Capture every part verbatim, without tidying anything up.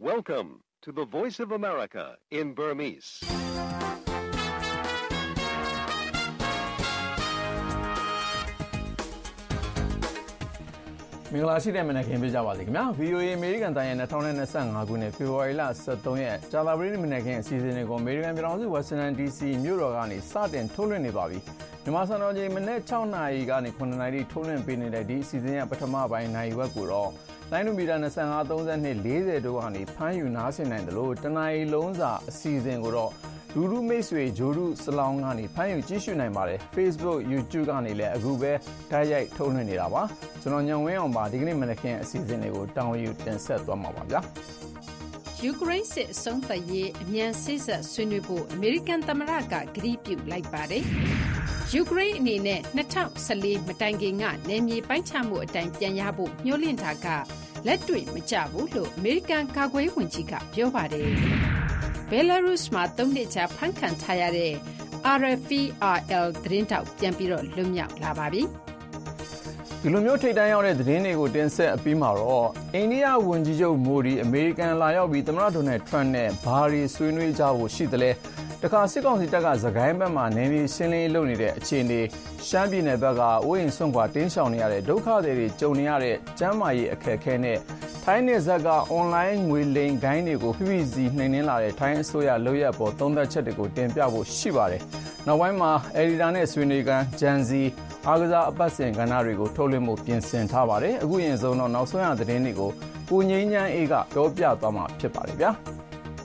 Welcome to the Voice of America in Burmese. ။မင်္ဂလာရှိတဲ့မနက်ခင်းပေးကြပါစေခင်ဗျာ။ ဗီ အို အေ အမေရိကန်တိုင်းရဲ့၂၀၂၅ခုနှစ်ဖေဖော်ဝါရီလ၁၃ရက်ကြာသပတေးမနက်ခင်းအစီအစဉ်တွေကိုအမေရိကန်ပြည်ထောင်စုဝါရှင်တန် ဒီ စီ မြို့တော်ကနေစတင်ထုတ်လွှင့်နေပါပြီ။မြန်မာစံတော်ချိန်မနက်၆နာရီကနေ၇နာရီထုတ်လွှင့်ပေးနေတဲ့ဒီအစီအစဉ်ရဲ့ပထမပိုင်းနိုင်ဝက်ကိုတော့လိုင်းနိုမီတာ၂၅ ၃၂ ၄၀တို့ကနေဖမ်းယူနားဆင်နိုင်တယ်လို့တနာရီလုံးစာအစီအစဉ်ကိုတော့လူလူမိတ်ဆွေဂျိုရုစလောင်းကနေဖမ်းယူကြည့်ရှုနိုင်ပါတယ်။ Facebook YouTube ကနေလည်းအခုပဲတိုက်ရိုက်ထုတ်လွှင့်နေတာပါ။ကျွန်တော်ညောင်ဝင်းအောင်ပါဒီကနေ့မနက်ခင်းအစီအစဉ်တွေကိုတောင်းယူတင်ဆက်သွားမှာပါဗျာ။ယူကရိန်းစစ်အဆုံးသတ်ရေးအမြန်စိစက်ဆွေးနွေးဖို့အမေရိကန်သမ္မတကကတိပြုလိုက်ပါတယ်။ယူကရိန်းအနေနဲ့၂၀၁၄မတိုင်ခင်ကနယ်မြေပိုင်းခြားမှုအတိုင်းပြန်ရဖို့ညှို့လင့်တာကလက်တွေ့မကျဘူးလို့အမေရိကန်ကာကွယ်ရေးဝန်ကြီးကပြောပါတယ်။ဘယ်လာရုစ်မှာသုံးနှစ်ကြာဖမ်းခံထားရတဲ့ အာရ် အက်ဖ် ပီ အာရ် အယ် သတင်းတောက်ပြန်ပြီးတော့လွတ်မြောက်လာပါပြီ။ဒီလိုမျိုးထိပ်တန်းရောက်တဲ့သတင်းတွေကိုတင်ဆက်အပြီးမှာတော့အိန္ဒိယဝန်ကြီးချုပ်မိုဒီအမေရိကန်လာရောက်ပြီးသမ္မတဒေါ်နယ်ထရန့်နဲ့ဘာတွေဆွေးနွေးကြဖို့ရှိသလဲ။တခါစစ်ကောင်စီတပ်ကစကိုင်းဘက်မှာနယ်မြေရှင်းလင်းလုပ်နေတဲ့အခြေအနေရှမ်းပြည်နယ်ဘက်ကအိုးအိမ်ဆွန့်ခွာတင်းရှောင်နေရတဲ့ဒုက္ခသည်တွေကြုံနေရတဲ့ကျန်းမာရေးအခက်အခဲနဲ့ထိုင်းနယ်စပ်ကအွန်လိုင်းငွေလိမ်ဂိုဏ်းတွေကိုဖိဖိစီနှိမ်နင်းလာတဲ့ထိုင်းအစိုးရလုပ်ရပ်ပေါ်သုံးသပ်ချက်တွေကိုတင်ပြဖို့ရှိပါတယ်။နောက်ပိုင်းမှာအယ်ဒီတာနဲ့ဆွေးနွေးခန်းဂျန်စီအားကစားအပတ်စဉ်ကဏ္ဍတွေကိုထုတ်လွှင့်မှုပြင်ဆင်ထားပါတယ်။အခုရင်ဆုံးတော့နောက်ဆုံးရသတင်းတွေကိုကိုငိမ့်ချမ်းအေးကပြောပြသွားမှာဖြစ်ပါတယ်ဗျာ။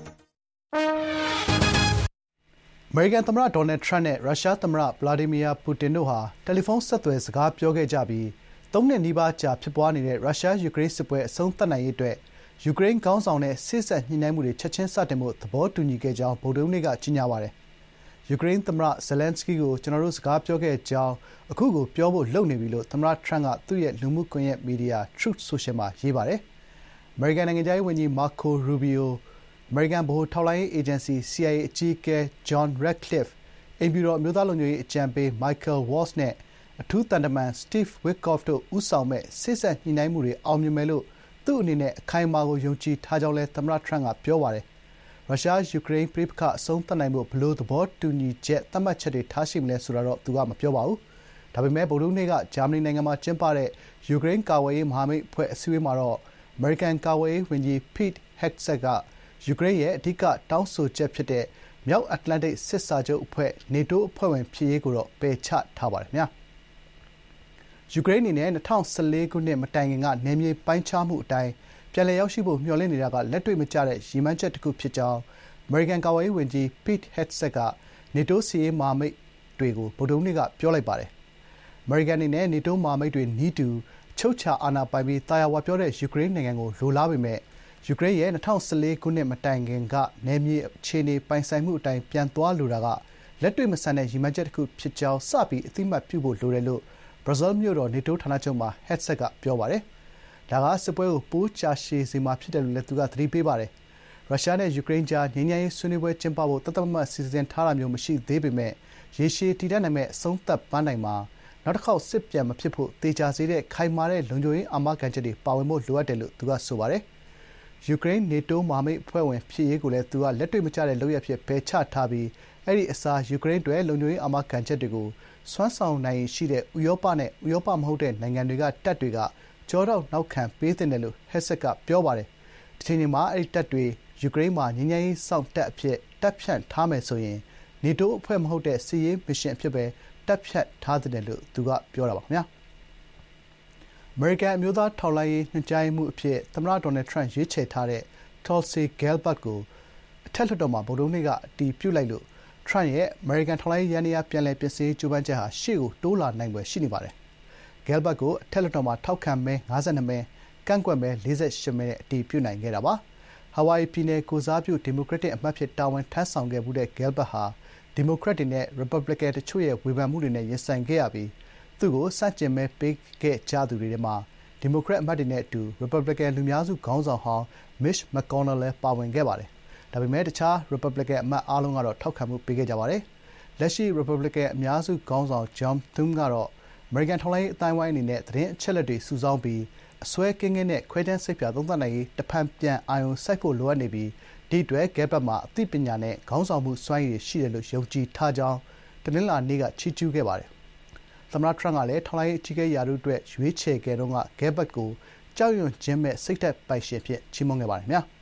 အမေရိကန်သမ္မတဒေါ်နယ်ထရန့်နဲ့ရုရှားသမ္မတဗလာဒီမီယာပူတင်တို့ဟာတယ်လီဖုန်းဆက်သွယ်စကားပြောခဲ့ကြပြီးသုံးနှစ်နီးပါးကြာဖြစ်ပွားနေတဲ့ရုရှားယူကရိန်းစစ်ပွဲအဆုံးသတ်နိုင်ရေးအတွက်ယူကရိန်းခေါင်းဆောင်နဲ့စေ့စပ်ညှိနှိုင်းမှုတွေချက်ချင်းစတင်ဖို့သဘောတူညီခဲ့ကြောင်းဗုဒ္ဓဟူးနေ့ကကြေညာပါတယ်။ယူကရိန်းသမ္မတဇယ်လန်စကီးကိုကျွန်တော်တို့စကားပြောခဲ့ကြောင်းအခုကိုပြောဖို့လုပ်နေပြီလို့သမ္မတထရန့်ကသူ့ရဲ့လူမှုကွန်ရက်မီဒီယာ Truth Social မှာရေးပါတယ်။အမေရိကန်နိုင်ငံခြားရေးဝန်ကြီးမာကိုရူဘီယိုအမေရိကန်ဗဟိုထောက်လှမ်းရေးအေဂျင်စီ စီ အိုင် အေ အကြီးအကဲဂျွန်ရက်ခ်လစ်အိမ်ဖြူတော်အမျိုးသားလုံခြုံရေးအကြံပေးမိုက်ကယ်ဝေါ့စ်နဲ့အထူးသံတမန်စတိဗ်ဝစ်ကော့ဖ်တို့ဦးဆောင်မဲ့စေ့စပ်ညှိနှိုင်းမှုတွေအောင်မြင်မယ်လို့သူ့အနေနဲ့အခိုင်အမာကိုယုံကြည်ထားကြောင်းလည်းသမ္မတထရန့်ကပြောပါတယ်။ရုရှားယူကရိန်းပဋိပက္ခအဆုံးသတ်နိုင်ဖို့ဘယ်လိုသဘောတူညီချက်သတ်မှတ်ချက်တွေထားရှိမလဲဆိုတာတော့သူကမပြောပါဘူး။ဒါပေမဲ့ဗုဒ္ဓဟူးနေ့ကဂျာမနီနိုင်ငံမှာကျင်းပတဲ့ယူကရိန်းကာကွယ်ရေးမဟာမိတ်အဖွဲ့အစည်းအဝေးမှာတော့အမေရိကန်ကာကွယ်ရေးဝန်ကြီးဖိတ်ဟက်ဆက်ကယူကရိန်းရဲ့အဓိကတောင်းဆိုချက်ဖြစ်တဲ့မြောက်အတ္တလန္တိတ်စစ်စာချုပ်အဖွဲ့နေတိုးအဖွဲ့ဝင်ဖြစ်ရေးကိုတော့ပယ်ချထားပါတယ်ခင်ဗျာ။ယူကရိန်းအနေနဲ့၂၀၁၄ခုနှစ်မတိုင်ခင်ကနယ်မြေပိုင်းခြားမှုအတိုင်းပြန်လည်ရောက်ရှိဖို့မျှော်လင့်နေတာကလက်တွေ့မကျတဲ့ရည်မှန်းချက်တစ်ခုဖြစ်ကြောင်းအမေရိကန်ကာကွယ်ရေးဝန်ကြီးဖိတ်ဟက်ဆက်ကနေတိုးစစ်ရေးမဟာမိတ်တွေကိုဗုဒ္ဓဟူးနေ့ကပြောလိုက်ပါတယ်။အမေရိကန်အနေနဲ့နေတိုးမဟာမိတ်တွေနည်းတူအချုပ်အခြာအာဏာပိုင်ပြီးသာယာဝပြောတဲ့ယူကရိန်းနိုင်ငံကိုလိုလားပေမဲ့ယူကရိန်းရဲ့၂၀၁၄ခုနှစ်မတိုင်ခင်ကနယ်မြေအခြေအနေပိုင်ဆိုင်မှုအတိုင်းပြန်သွားလိုတာကလက်တွေ့မဆန်တဲ့ရည်မှန်းချက်တစ်ခုဖြစ်ကြောင်းစပြီးအသိအမှတ်ပြုဖို့လိုတယ်လို့ဘရာဇီးမြို့တော်နေတိုးဌာနချုပ်မှာဟက်ဆက်ကပြောပါတယ်။ဒါကစစ်ပွဲကိုပိုကြာရှည်စေမှာဖြစ်တယ်လို့လည်းသူကသတိပေးပါတယ်။ရုရှားနဲ့ယူကရိန်းကြားငြိမ်းချမ်းရေးဆွေးနွေးပွဲကျင်းပဖို့တသက်မတ်စီစဉ်ထားတာမျိုးမရှိသေးပေမဲ့ရေရှည်တည်တံ့နိုင်မဲ့အဆုံးသတ်ပန်းနိုင်မှာနောက်တစ်ခေါက်စစ်ပြန်မဖြစ်ဖို့တေချာစေတဲ့ခိုင်မာတဲ့လုံခြုံရေးအာမခံချက်တွေပါဝင်ဖို့လိုအပ်တယ်လို့သူကဆိုပါတယ်။ယူကရိန်းနေတိုးမဟာမိတ်အဖွဲ့ဝင်ဖြစ်ရေးကိုလည်းသူကလက်တွေ့မကျတဲ့လုပ်ရပ်ဖြစ်ပယ်ချထားပြီးအဲ့ဒီအစားယူကရိန်းတွေလုံခြုံရေးအာမခံချက်တွေကိုစွမ်းဆောင်နိုင်ရှိတဲ့ဥရောပနဲ့ဥရောပမဟုတ်တဲ့နိုင်ငံတွေကတပ်တွေကကြောတော့နောက်ခံပေးတဲ့တယ်လို့ဟက်ဆက်ကပြောပါတယ်။ဒီချိန်မှာအဲ့ဒီတပ်တွေယူကရိန်းမှာငြိမ်းချမ်းရေးစောင့်တပ်အဖြစ်တပ်ဖြန့်ထားမယ်ဆိုရင်နေတိုးအဖွဲ့မဟုတ်တဲ့စစ်ရေးမစ်ရှင်အဖြစ်ပဲတပ်ဖြန့်ထားတဲ့တယ်လို့သူကပြောတာပါခင်ဗျာ။အမေရိကန်အမျိုးသားထောက်လှမ်းရေးညွှန်ကြားရေးမှူးအဖြစ်သမ္မတဒေါ်နယ်ထရန့်ရွေးချယ်ထားတဲ့ Tulsi Gabbard ကိုအထက်လွှတ်တော်မှာဗုဒ္ဓဟူးနေ့ကအတည်ပြုလိုက်လို့ထရန့်ရဲ့အမေရိကန်ထောက်လှမ်းရေးယန္တရားပြန်လည်ပြင်ဆင်ရေးကြိုးပမ်းချက်ဟာရှေ့ကိုတိုးလာနိုင်ဖွယ်ရှိနေပါတယ်။ Gabbard ကိုအထက်လွှတ်တော်မှာထောက်ခံမဲ၅၂မဲကန့်ကွက်မဲ၄၈မဲနဲ့အတည်ပြုနိုင်ခဲ့တာပါ။ဟာဝိုင်ယီပြည်နယ်ကိုစားပြုဒီမိုကရက်တစ်အမတ်ဖြစ်တာဝန်ထမ်းဆောင်ခဲ့မှုတဲ့ Gabbard ဟာဒီမိုကရက်တွေနဲ့ရီပတ်ဘလီကန်တချို့ရဲ့ဝေဖန်မှုတွေနဲ့ရင်ဆိုင်ခဲ့ရပြီးသူ့ကိုစန့်ကျင်မဲပေးခဲ့ကြသူတွေထဲမှာဒီမိုကရက်အမတ်တွေနဲ့အတူရီပတ်ဘလီကန်လူများစုခေါင်းဆောင်ဟောင်းမစ်ချ်မက်ကော်နယ်လည်းပါဝင်ခဲ့ပါတယ်။ဒါပေမဲ့တခြားရီပတ်ဘလီကန်အမတ်အားလုံးကတော့ထောက်ခံမှုပေးခဲ့ကြပါတယ်။လက်ရှိရီပတ်ဘလီကန်အများစုခေါင်းဆောင်ဂျွန်သွန်းကတော့အမေရိကန်ထောက်လှမ်းရေးအသိုင်းအဝိုင်းအနေနဲ့သတင်းအချက်အလက်တွေစုဆောင်းပြီးအစွဲကင်းကင်းနဲ့ခွဲခြမ်းစိတ်ဖြာသုံးသပ်နိုင်ရေးတဖန်ပြန်အာရုံစိုက်ဖို့လိုအပ်နေပြီးဒီအတွက်ဂဲဘက်မှာအသိပညာနဲ့ခေါင်းဆောင်မှုစွမ်းရည်ရှိတယ်လို့ယုံကြည်ထားကြောင်းတနင်္လာနေ့ကချီးကျူးခဲ့ပါတယ်။သမ္မတထရန့်ကလည်းထောက်လှမ်းရေးအကြီးအကဲရာထူးအတွက်ရွေးချယ်ခဲ့တုန်းကဂဲဘက်ကိုကြောက်ရွံ့ခြင်းမဲ့စိတ်ဓာတ်ပိုင်ရှင်ဖြစ်ချီးမွမ်းခဲ့ပါတယ်ခင်ဗျာ။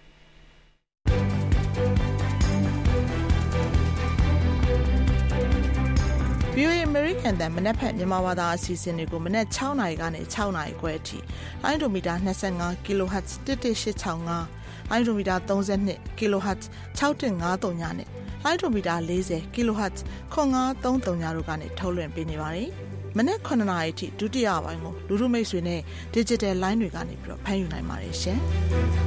ဗွီအိုအေ American တန်မနက်ဖြန်မြန်မာဘာသာအစီအစဉ်တွေကိုမနက်၆နာရီကနေ၆နာရီခွဲအထိလိုင်းဒိုမီတာ၂၅ kHz တစ်တစ်ရှစ်၆၅လိုင်းဒိုမီတာ၃၂ kHz ၆၁၅၃ညနဲ့လိုင်းဒိုမီတာ၄၀ kHz ခွန်၅၃၃ညတို့ကနေထုတ်လွှင့်ပေးနေပါတယ်။မနက်ခုနှစ်နာရီအထိဒုတိယပိုင်းကိုလူထုမိတ်ဆွေနဲ့ digital line တွေကနေပြီးတော့ဖမ်းယူနိုင်ပါတယ်ရှင်။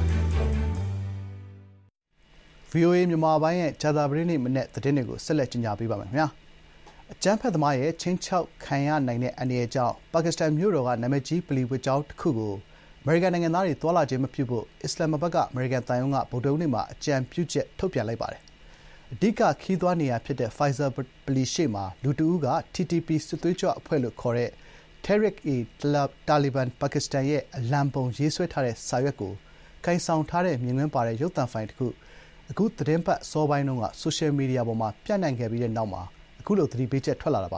ဗွီအိုအေမြန်မာပိုင်းရဲ့ဂျာတာပရိနေ့မနေ့သတင်းတွေကိုဆက်လက်ကြီးညာပေးပါမယ်ခင်ဗျာအကြမ်းဖက်သမားရဲ့ချင်းချောက်ခံရနိုင်တဲ့အန္တရာယ်ကြောင့်ပါကစ္စတန်မြို့တော်ကနာမည်ကြီးပလီဝတ်ကျောင်းတစ်ခုကိုအမေရိကန်နိုင်ငံသားတွေတွာလာခြင်းမပြုဖို့အစ္စလာမ္မာဘတ်ကအမေရိကန်တန်ယုံကဗုဒ္ဓဟူးနေ့မှာအကြံပြုချက်ထုတ်ပြန်လိုက်ပါတယ်အဓိကခီးသွွားနေရာဖြစ်တဲ့ Pfizer ပလီရှိမှာလူတဦးက T T P စစ်သွေးကြွအဖွဲ့လို့ခေါ်တဲ့ Tehrik-e-Taliban Pakistan ရဲ့အလံပုံရေးဆွဲထားတဲ့စာရွက်ကိုကိုင်ဆောင်ထားတဲ့မြင်ကွင်းပါတဲ့ရုပ်သံဖိုင်တစ်ခုအခုသတင်းပတ်စောပိုင်းတုန်းကဆိုရှယ်မီဒီယာပေါ်မှာပြန့်နှံ့ခဲ့ပြီးတဲ့နောက်မှာအခုလိုသတိပေးချက်ထွက်လာတာပါ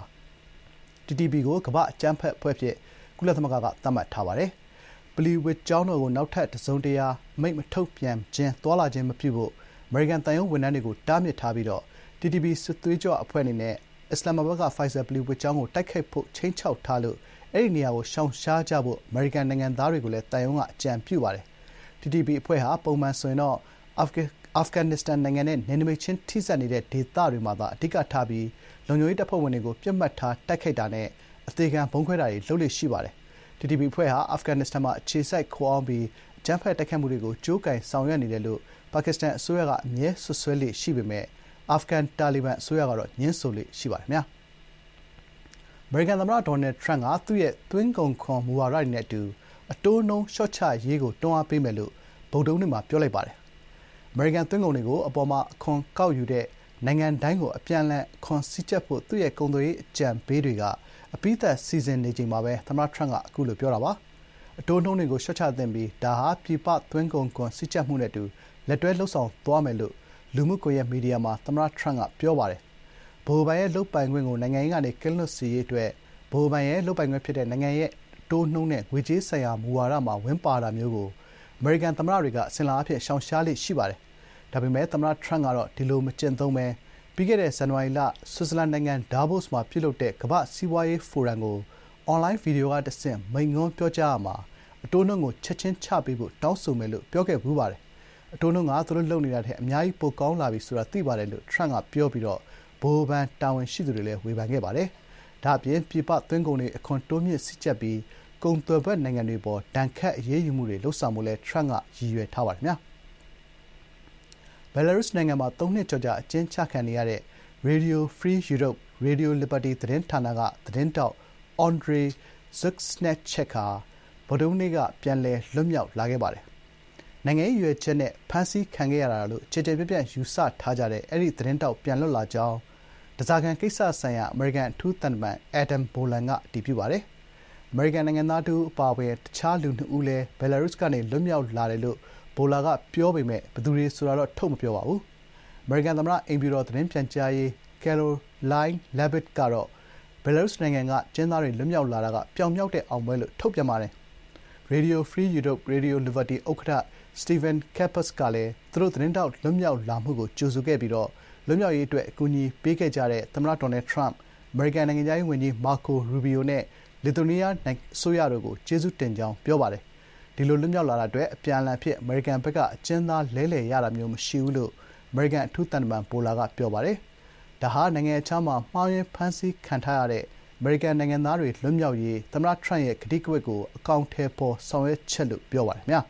T T P ကိုကမ္ဘာ့အကြမ်းဖက်အဖွဲ့ဖြစ်ကုလသမဂ္ဂကသတ်မှတ်ထားပါတယ်ပလီဝစ်ကျောင်းတော်ကိုနောက်ထပ်တစုံတရာမိတ်မထုတ်ပြန်ခြင်းတွာလာခြင်းမပြုဖို့အမေရိကန်တန်ယုံဝန်ထမ်းတွေကိုတားမြစ်ထားပြီးတော့ T T P စစ်သွေးကြွအဖွဲ့အနေနဲ့အစ္စလာမ္မာဘတ်က Pfizer ပလီဝစ်ကျောင်းကိုတိုက်ခိုက်ဖို့ချိန်ချောက်ထားလို့အဲ့ဒီနေရာကိုရှောင်ရှားကြဖို့အမေရိကန်နိုင်ငံသားတွေကိုလည်းတန်ယုံကအကြံပြုပါတယ် T T P အဖွဲ့ဟာပုံမှန်ဆိုရင်တော့အာဖဂန်နစ္စတန်နိုင်ငံနဲ့နယ်နိမိတ်ချင်းထိစပ်နေတဲ့ဒေသတွေမှာသာအဓိကထားပြီးလုံခြုံရေးတပ်ဖွဲ့ဝင်တွေကိုပြစ်မှတ်ထားတိုက်ခိုက်တာနဲ့အသေးခံဘုံခွဲတာတွေလုပ်လို့ရှိပါတယ်။ T T P အဖွဲ့ဟာအာဖဂန်နစ္စတန်မှာအခြေစိုက်ခိုအောင်ပြီးအကြမ်းဖက်တိုက်ခိုက်မှုတွေကိုကြိုးကင်ဆောင်ရွက်နေတယ်လို့ပါကစ္စတန်အစိုးရကအမြဲဆွဆွဲလေးရှိပေမဲ့အာဖဂန်တာလီဘန်အစိုးရကတော့ညှင်းဆိုလေးရှိပါတယ်ခင်ဗျာ။အမေရိကန်သမ္မတဒေါ်နယ်ထရန့်ကသူ့ရဲ့သွင်းကုန်ခွန်မူဝါဒတွေနဲ့အတူအတိုးနှုန်းလျှော့ချရေးကိုတွန်းအားပေးမယ်လို့ဗုဒ္ဓဟူးနေ့မှာပြောလိုက်ပါတယ်။အမေရိကန်သွင်းကုန်တွေကိုအပေါ်မှာအခွန်ကောက်ယူတဲ့နိုင်ငံတိုင်းကိုအပြန်အလှန်ခွန်စည်းကြပ်ဖို့သူ့ရဲ့ကုန်သွယ်ရေးအကြံပေးတွေကအပြီးသတ်စီစဉ်နေချိန်မှာပဲသမ္မတထရန့်ကအခုလိုပြောတာပါအတိုးနှုန်းတွေကိုလျှော့ချသင့်ပြီးဒါဟာပြည်ပသွင်းကုန်ခွန်စည်းကြပ်မှုနဲ့အတူလက်တွဲလှုပ်ဆောင်သွားမယ်လို့လူမှုကွန်ရက်မီဒီယာမှာသမ္မတထရန့်ကပြောပါတယ်ဗဟိုဘဏ်ရဲ့လုပ်ပိုင်ခွင့်ကိုနိုင်ငံရေးကနေကင်းလွတ်စေရေးအတွက်ဗဟိုဘဏ်ရဲ့လုပ်ပိုင်ခွင့်ဖြစ်တဲ့နိုင်ငံရဲ့အတိုးနှုန်းနဲ့ငွေကြေးဆိုင်ရာမူဝါဒမှာဝင်ပါတာမျိုးကိုအမေရိကန်သမ္မတတွေကအစဉ်လာအဖြစ်ရှောင်ရှားလေ့ရှိပါတယ်ဒါပေမဲ့သမ္မတထရန့်ကတော့ဒီလိုမကျင့်သုံးပဲပြီးခဲ့တဲ့ဇန်နဝါရီလဆွစ်ဇာလန်နိုင်ငံဒါဗို့စ်မှာပြုလုပ်တဲ့ကမ္ဘာ့စီးပွားရေးဖိုရမ်ကိုအွန်လိုင်းဗီဒီယိုကတဆင့်မိန့်ခွန်းပြောကြားရမှာအတိုးနှုန်းကိုချက်ချင်းချပေးဖို့တောင်းဆိုမယ်လို့ပြောခဲ့ပူးပါတယ်အတိုးနှုန်းကသူတို့လုပ်နေတာတဲ့အများကြီးပိုကောင်းလာပြီဆိုတာသိပါတယ်လို့ထရန့်ကပြောပြီးတော့ဘိုးဘန်တာဝန်ရှိသူတွေလည်းဝေဖန်ခဲ့ပါတယ်ဒါအပြင်ပြည်ပသွင်းကုန်တွေအခွန်တိုးမြင့်စည်းကြပ်ပြီးကုန်သွယ်ဘက်နိုင်ငံတွေပေါ်ဒဏ်ခတ်အရေးယူမှုတွေလှုပ်ဆောင်မှုလဲထရန့်ကရည်ရွယ်ထားပါတယ်ခင်ဗျာဘယ်လာရုစ်နိုင်ငံမှာသုံးနှစ်ကျော်ကြာအကျဉ်းချခံနေရတဲ့ Radio Free Europe Radio Liberty သတင်းဌာနကသတင်းတောက်အန်ဒရီဇက်စနက်ချက်ဟာဗုဒ္ဓဟူးနေ့ကပြန်လည်လွတ်မြောက်လာခဲ့ပါတယ်။နိုင်ငံရေးရွေးချက်နဲ့ဖမ်းဆီးခံခဲ့ရတာလို့ခြေခြေပြပြယူဆထားကြတဲ့အဲ့ဒီသတင်းတောက်ပြန်လွတ်လာကြောင်းတစားခံကိစ္စဆိုင်ရာအမေရိကန်အထူးသံတမန်အက်ဒမ်ဘိုလန်ကအတည်ပြုပါတယ်။အမေရိကန်နိုင်ငံသားတူအပါအဝင်တခြားလူနှစ်ဦးလည်းဘယ်လာရုစ်ကနေလွတ်မြောက်လာတယ်လို့ဘိုလာကပြောပေမဲ့ဘယ်သူတွေဆိုတာတော့ထုတ်မပြောပါဘူး။အမေရိကန်သမ္မတအိမ်ဖြူတော်သတင်းပြန်ကြားရေးကယ်ရိုလိုင်းလက်ဘစ်ကတော့ဘယ်လာရုစ်နိုင်ငံကကျင်းသားတွေလွတ်မြောက်လာတာကပြောင်မြောက်တဲ့အောင်ပွဲလို့ထုတ်ပြန်ပါတယ်။ Radio Free Europe Radio Liberty ဥက္ကဋ္ဌစတီဗန်ကက်ပတ်စ်ကလည်းသူတို့သတင်းတောက်လွတ်မြောက်လာမှုကိုကြိုဆိုခဲ့ပြီးတော့လွတ်မြောက်ရေးအတွက်အကူအညီပေးခဲ့ကြတဲ့သမ္မတဒေါ်နယ်ထရန့်အမေရိကန်နိုင်ငံသားရေးဝန်ကြီးမာကိုရူဘီယိုနဲ့လစ်သူနီးယားအစိုးရတို့ကိုကျေးဇူးတင်ကြောင်းပြောပါတယ်။ဒီလိုလွတ်မြောက်လာတာအတွက်အပြန်အလှန်ဖြစ်အမေရိကန်ဘက်ကအကျဉ်းသားလဲလှယ်ရတာမျိုးမရှိဘူးလို့အမေရိကန်အထူးသံတမန်ဘိုလာကပြောပါတယ်။ဒါဟာနိုင်ငံခြားမှာမှားယွင်းဖမ်းဆီးခံထားရတဲ့အမေရိကန်နိုင်ငံသားတွေလွတ်မြောက်ရေးသမ္မတထရန့်ရဲ့ကတိကဝတ်ကိုအကောင့်ထဲပေါ်ဆောင်ရွက်ချက်လို့ပြောပါတယ်ခင်ဗျာ။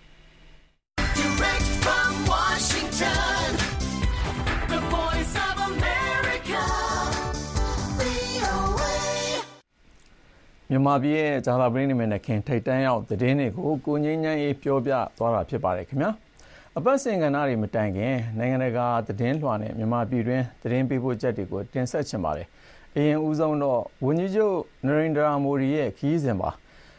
Direct from Washington, the voice of America, V O A မြန်မာပြည်ရဲ့ဂျာလာပရင်းနေမယ်နဲ့ခင်ထိတ်တန်းရောက်သတင်းတွေကိုကိုငင်းငန်းရေးပြောပြသွားတာဖြစ်ပါတယ်ခင်ဗျာအပတ်စဉ်ကဏ္ဍတွေမတိုင်ခင်နိုင်ငံတကာသတင်းလွှာနဲ့မြန်မာပြည်တွင်းသတင်းပေးပို့ချက်တွေကိုတင်ဆက်ချင်ပါတယ်အရင်ဦးဆုံးတော့ဝန်ကြီးချုပ်နရိန္ဒရာမိုဒီရဲ့ခီးစဉ်ပါ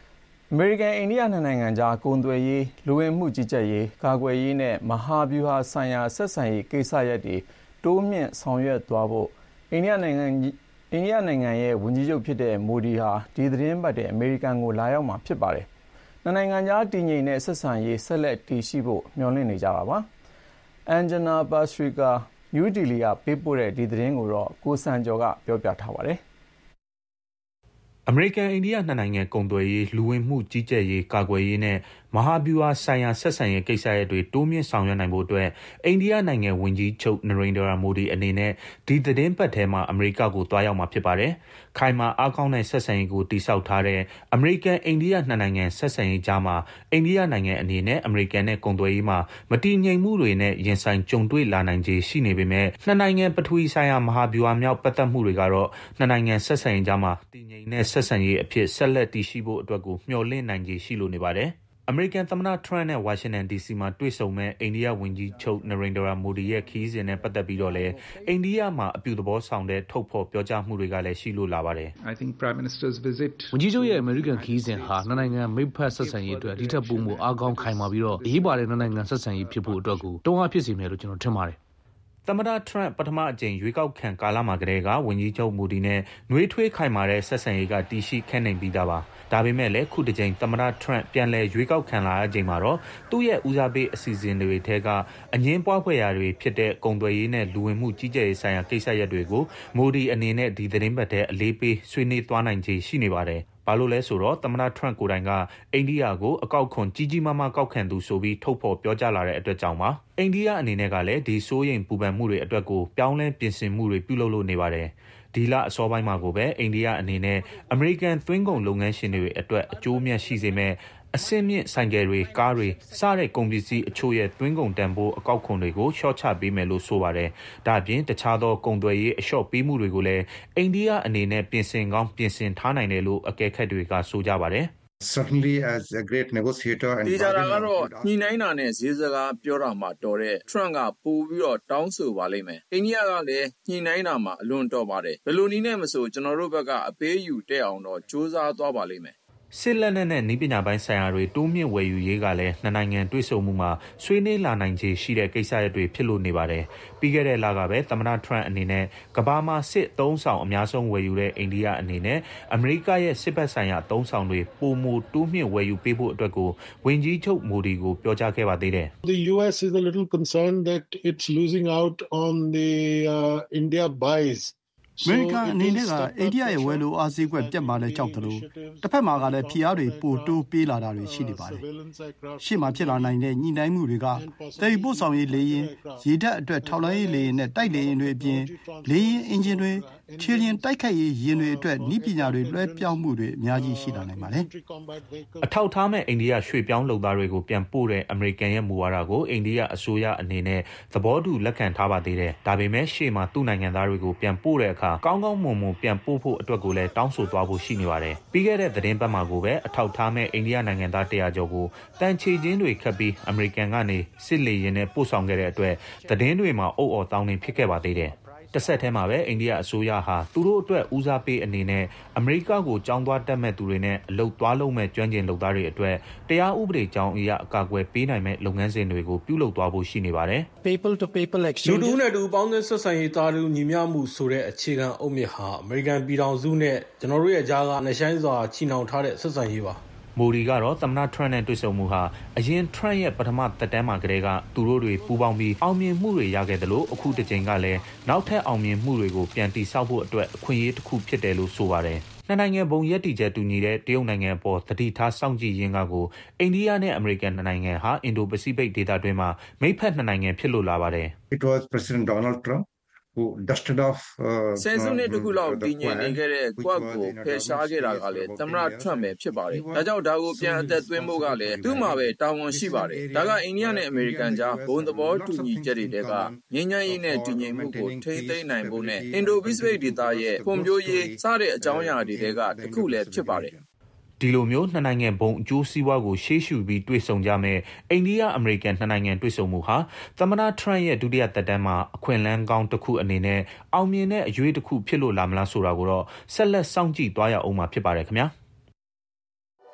အမေရိကန်အိန္ဒိယနှစ်နိုင်ငံကြားကုန်သွယ်ရေးလူဝင်မှုကြီးကြပ်ရေးကာကွယ်ရေးနဲ့မဟာဗျူဟာဆိုင်ရာဆက်ဆံရေးကိစ္စရပ်တွေတိုးမြင့်ဆောင်ရွက်သွားဖို့အိန္ဒိယနိုင်ငံအိန္ဒိယနိုင်ငံရဲ့ဝန်ကြီးချုပ်ဖြစ်တဲ့မိုဒီဟာဒီသတင်းပတ်တဲ့အမေရိကန်ကိုလာရောက်မှာဖြစ်ပါတယ်။နှစ်နိုင်ငံကြားတည်ငြိမ်တဲ့ဆက်ဆံရေးဆက်လက်တည်ရှိဖို့မျှော်လင့်နေကြတာပါ။ အန်ဂျနာပါစထရီကာနယူးဒေလီကပေးပို့တဲ့ဒီသတင်းကိုတော့ကိုစံကျော်ကပြောပြထားပါတယ်။အမေရိကန်အိန္ဒိယနှစ်နိုင်ငံကုန်သွယ်ရေးလူဝင်မှုကြီးကြပ်ရေးကာကွယ်ရေးနဲ့မဟာဗျူဟာဆိုင်ရာဆက်ဆံရေးကိစ္စရပ်တွေတိုးမြင့်ဆောင်ရွက်နိုင်ဖို့အတွက်အိန္ဒိယနိုင်ငံဝန်ကြီးချုပ်နရိန္ဒရာမိုဒီအနေနဲ့ဒီသတင်းပတ်ထဲမှာအမေရိကကိုတွားရောက်မှာဖြစ်ပါတယ်။ခိုင်မာအားကောင်းတဲ့ဆက်ဆံရေးကိုတည်ဆောက်ထားတဲ့အမေရိကန်အိန္ဒိယနှစ်နိုင်ငံဆက်ဆံရေးကြားမှာအိန္ဒိယနိုင်ငံအနေနဲ့အမေရိကန်နဲ့ကုန်သွယ်ရေးမှာမတည်ငြိမ်မှုတွေနဲ့ရင်ဆိုင်ကြုံတွေ့လာနိုင်ခြေရှိနေပေမဲ့နှစ်နိုင်ငံပထဝီဆိုင်ရာမဟာဗျူဟာမြောက်ပတ်သက်မှုတွေကတော့နှစ်နိုင်ငံဆက်ဆံရေးကြားမှာတည်ငြိမ်တဲ့ဆက်ဆံရေးအဖြစ်ဆက်လက်တည်ရှိဖို့အတွက်ကိုမျှော်လင့်နိုင်ခြေရှိလို့နေပါတယ်။အမေရိကန်သမ္မတထရန့်နဲ့ဝါရှင်တန် ဒီ စီ မှာတွေ့ဆုံမဲ့အိန္ဒိယဝန်ကြီးချုပ်နရိန္ဒရာမိုဒီရဲ့ခရီးစဉ်နဲ့ပတ်သက်ပြီးတော့လည်းအိန္ဒိယမှာအပြုသဘောဆောင်တဲ့ထုတ်ဖော်ပြောကြားမှုတွေကလည်းရှိလို့လာပါတယ်။ I think Prime Minister's visit ဝန်ကြီးချုပ်ရဲ့အမေရိကန်ခရီးစဉ်ဟာနှစ်နိုင်ငံမိတ်ဖက်ဆက်ဆံရေးအတွက်ဒီထက်ပိုမိုအားကောင်းခိုင်မာပြီးတော့အရေးပါတဲ့နှစ်နိုင်ငံဆက်ဆံရေးဖြစ်ဖို့အတွက်ကိုတွန်းအားဖြစ်စေမယ်လို့ကျွန်တော်ထင်ပါတယ်။သမ္မတထရန့်ပထမအကြိမ်ရွေးကောက်ခံကာလမှာကတည်းကဝန်ကြီးချုပ်မိုဒီနဲ့နှွေးထွေးခိုင်မာတဲ့ဆက်ဆံရေးကတည်ရှိခဲ့နိုင်ပြီးသားပါ။ဒါပေမဲ့လည်းခုတစ်ကြိမ်သမ္မတထရန့်ပြန်လည်ရွေးကောက်ခံလာတဲ့အချိန်မှာတော့သူ့ရဲ့ဦးစားပေးအစီအစဉ်တွေထဲကအငင်းပွားဖွယ်ရာတွေဖြစ်တဲ့ကုန်သွယ်ရေးနဲ့လူဝင်မှုကြီးကြပ်ရေးဆိုင်ရာကိစ္စရပ်တွေကိုမိုဒီအနေနဲ့ဒီသတင်းပတ်ထဲအလေးပေးဆွေးနွေးသွားနိုင်ခြေရှိနေပါတယ်။ဘာလို့လဲဆိုတော့သမ္မတထရန့်ကိုယ်တိုင်ကအိန္ဒိယကိုအကောက်ခွန်ကြီးကြီးမားမားကောက်ခံသူဆိုပြီးထုတ်ဖော်ပြောကြားလာတဲ့အတွက်ကြောင့်ပါအိန္ဒိယအနေနဲ့ကလည်းဒီစိုးရိမ်ပူပန်မှုတွေအတွက်ကိုပြောင်းလဲပြင်ဆင်မှုတွေပြုလုပ်လို့နေပါတယ်ဒီလအစောပိုင်းမှာကိုပဲအိန္ဒိယအနေနဲ့အမေရိကန်သွင်းကုန်လုပ်ငန်းရှင်တွေအတွက်အကျိုးမြတ်ရှိစေမဲ့အဆင့်မြင့်ဆိုင်ကယ်တွေကားတွေစတဲ့ကုန်ပစ္စည်းအချို့ရဲ့သွင်းကုန်တန်ဖိုးအကောက်ခွန်တွေကိုရှော့ချပေးမယ်လို့ဆိုပါတယ်။ဒါ့အပြင်တခြားသောကုန်သွယ်ရေးအလျှော့ပေးမှုတွေကိုလည်းအိန္ဒိယအနေနဲ့ပြင်ဆင်ကောင်းပြင်ဆင်ထားနိုင်တယ်လို့အကဲခတ်တွေကဆိုကြပါတယ်။ Certainly as a great negotiator and ဒီကြတာကတော့ညှိနှိုင်းတာနဲ့ဈေးစကားပြောတာမှတော်တဲ့ Trump ကပို့ပြီးတော့တောင်းဆိုပါလိမ့်မယ်။အိန္ဒိယကလည်းညှိနှိုင်းတာမှအလွန်တော်ပါတယ်။ဘယ်လိုနည်းနဲ့မဆိုကျွန်တော်တို့ဘက်ကအပေးယူတက်အောင်တော့စူးစမ်းသွားပါလိမ့်မယ်စစ်လက်နက်နဲ့နည်းပညာပိုင်းဆိုင်ရာတွေတိုးမြင့်ဝယ်ယူရေးကလည်းနှစ်နိုင်ငံတွေ့ဆုံမှုမှာဆွေးနွေးလာနိုင်ခြေရှိတဲ့ကိစ္စရပ်တွေဖြစ်လို့နေပါတယ်။ပြီးခဲ့တဲ့လကပဲသမ္မတထရန့်အနေနဲ့ကမ္ဘာမှာစစ်သုံးဆောင်အများဆုံးဝယ်ယူတဲ့အိန္ဒိယအနေနဲ့အမေရိကရဲ့စစ်ဘက်ဆိုင်ရာသုံးဆောင်တွေပိုမိုတိုးမြင့်ဝယ်ယူပေးဖို့အတွက်ကိုဝန်ကြီးချုပ်မိုဒီကိုပြောကြားခဲ့ပါသေးတယ်။ The U S is a little concerned that it's losing out on the uh, India buys အမေရိကန်အနေနဲ့ကအိန္ဒိယရဲ့ဝယ်လိုအားဈေးကွက်ပြတ်မှာလည်းကြောက်တယ်လို့တစ်ဖက်မှာကလည်းဖိအားတွေပိုတိုးပေးလာတာတွေရှိနေပါတယ်။ရှေ့မှာဖြစ်လာနိုင်တဲ့ညှိနှိုင်းမှုတွေကတည်ပို့ဆောင်ရေးလေယာဉ်ရေတပ်အတွက်ထောက်လှမ်းရေးလေယာဉ်နဲ့တိုက်လေယာဉ်တွေအပြင်လေယာဉ်အင်ဂျင်တွေခြေလျင်တိုက်ခိုက်ရေးယာဉ်တွေအတွက်နည်းပညာတွေလွှဲပြောင်းမှုတွေအများကြီးရှိလာနိုင်ပါတယ်။အထောက်ထားမဲ့အိန္ဒိယရွှေ့ပြောင်းလုပ်သားတွေကိုပြန်ပို့တဲ့အမေရိကန်ရဲ့မူဝါဒကိုအိန္ဒိယအစိုးရအနေနဲ့သဘောတူလက်ခံထားပါသေးတယ်။ဒါပေမဲ့ရှေ့မှာသူ့နိုင်ငံသားတွေကိုပြန်ပို့တဲ့အခါကောင်းကောင်းမွန်မွန်ပြန်ပို့ဖို့အတွက်ကိုလည်းတောင်းဆိုသွားဖို့ရှိနေပါတယ်။ပြီးခဲ့တဲ့သတင်းပတ်မှာကိုပဲအထောက်ထားမဲ့အိန္ဒိယနိုင်ငံသားတရာကျော်ကိုတန်ချေချင်းတွေခတ်ပြီးအမေရိကန်ကနေစစ်လေယာဉ်နဲ့ပို့ဆောင်ခဲ့တဲ့အတွက်သတင်းတွေမှာအုပ်အော်တောင်းနေဖြစ်ခဲ့ပါသေးတယ်။တစ်ဆက်တည်းမှာပဲအိန္ဒိယအစိုးရဟာသူတို့အတွက်ဦးစားပေးအနေနဲ့အမေရိကကိုကြောင်းသွားတက်မဲ့သူတွေနဲ့အလုပ်သွားလုပ်မဲ့ကျွမ်းကျင်လုပ်သားတွေအတွက်တရားဥပဒေကြောင်းအရအကာအကွယ်ပေးနိုင်မဲ့လုပ်ငန်းစဉ်တွေကိုပြုလုပ်သွားဖို့ရှိနေပါတယ်။ People to people exchange လူတူနဲ့တူပေါင်းသင်းဆက်ဆံရေးသားတူညီမျှမှုဆိုတဲ့အခြေခံအုတ်မြစ်ဟာအမေရိကန်ပြည်ထောင်စုနဲ့ကျွန်တော်တို့ရဲ့ကြားကနှဆိုင်စွာချီနှောင်ထားတဲ့ဆက်ဆံရေးပါမိုဒီကတော့သမ္မတထရန့်နဲ့တွေ့ဆုံမှုဟာအရင်ထရန့်ရဲ့ပထမသက်တမ်းမှာကတည်းကသူတို့တွေပူးပေါင်းပြီးအောင်မြင်မှုတွေရခဲ့တယ်လို့အခုတစ်ချိန်ကလည်းနောက်ထပ်အောင်မြင်မှုတွေကိုပြန်တည်ဆောက်ဖို့အတွက်အခွင့်အရေးတစ်ခုဖြစ်တယ်လို့ဆိုပါတယ်။နှစ်နိုင်ငံဘုံရည်တည်ချက်တူညီတဲ့တရုတ်နိုင်ငံအပေါ်သတိထားစောင့်ကြည့်ရင်းကကိုအိန္ဒိယနဲ့အမေရိကန်နှစ်နိုင်ငံဟာအင်ဒိုပစိဖိတ်ဒေသတွင်းမှာမိတ်ဖက်နှစ်နိုင်ငံဖြစ်လို့လာပါတယ်။ It was President Donald Trump who dusted off ဆယ်စုနှစ်တခုလောက်တည်ငြိမ်နေခဲ့တဲ့ကွက်ကိုဖယ်ရှားခဲ့တာကလည်းသမ္မတထရန့်ပဲဖြစ်ပါတယ်။ဒါကြောင့်ဒါကိုပြန်အသက်သွင်းဖို့ကလည်းသူ့မှာပဲတာဝန်ရှိပါတယ်။ဒါကအိန္ဒိယနဲ့အမေရိကန်ကြားဘုံသဘောတူညီချက်တွေတဲကငြိမ်းချမ်းရေးနဲ့တည်ငြိမ်မှုကိုထိန်းသိမ်းနိုင်ဖို့နဲ့အင်ဒိုပစိဖိတ်ဒေသရဲ့ဖွံ့ဖြိုးရေးစတဲ့အကြောင်းအရာတွေတဲကတစ်ခုလည်းဖြစ်ပါတယ်။ဒီလိုမျိုးနှစ်နိုင်ငံဘုံအကျိုးစီးပွားကိုရှေ့ရှုပြီးတွေ့ဆုံကြမယ်အိန္ဒိယအမေရိကန်နှစ်နိုင်ငံတွေ့ဆုံမှုဟာသမ္မတထရန့်ရဲ့ဒုတိယသက်တမ်းမှာအခွင့်အလမ်းကောင်းတစ်ခုအနေနဲ့အောင်မြင်တဲ့အရွေးတစ်ခုဖြစ်လို့လာမလားဆိုတာကိုတော့ဆက်လက်စောင့်ကြည့်သွားရအောင်မှာဖြစ်ပါတယ်ခင်ဗျာ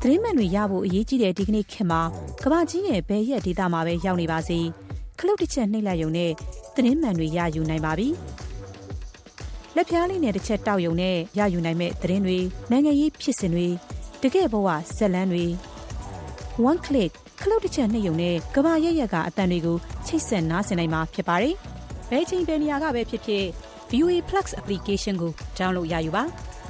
သတင်းမှန်တွေရဖို့အရေးကြီးတဲ့ဒီကနေ့ခေတ်မှာကမ္ဘာကြီးရဲ့ဘယ်ရက်ဒေသမှာပဲရောက်နေပါစေခလုတ်တစ်ချက်နှိပ်လိုက်ရုံနဲ့သတင်းမှန်တွေရယူနိုင်ပါပြီလက်ပြားလေးနဲ့တစ်ချက်တောက်ရုံနဲ့ရယူနိုင်မဲ့သတင်းတွေနိုင်ငံရေးဖြစ်စဉ်တွေတကယ့်ဘဝဇက်လန်းတွေ one click ခလုတ်တစ်ချက်နှိပ်ရုံနဲ့ကမ္ဘာရက်ရက်ကအတန်တွေကိုချိတ်ဆက်နားဆင်နိုင်မှာဖြစ်ပါတယ်ဘယ်ချိန်ဘယ်နေရာကပဲဖြစ်ဖြစ် ဗီ အို အေ Plus application ကို download ရယူပါ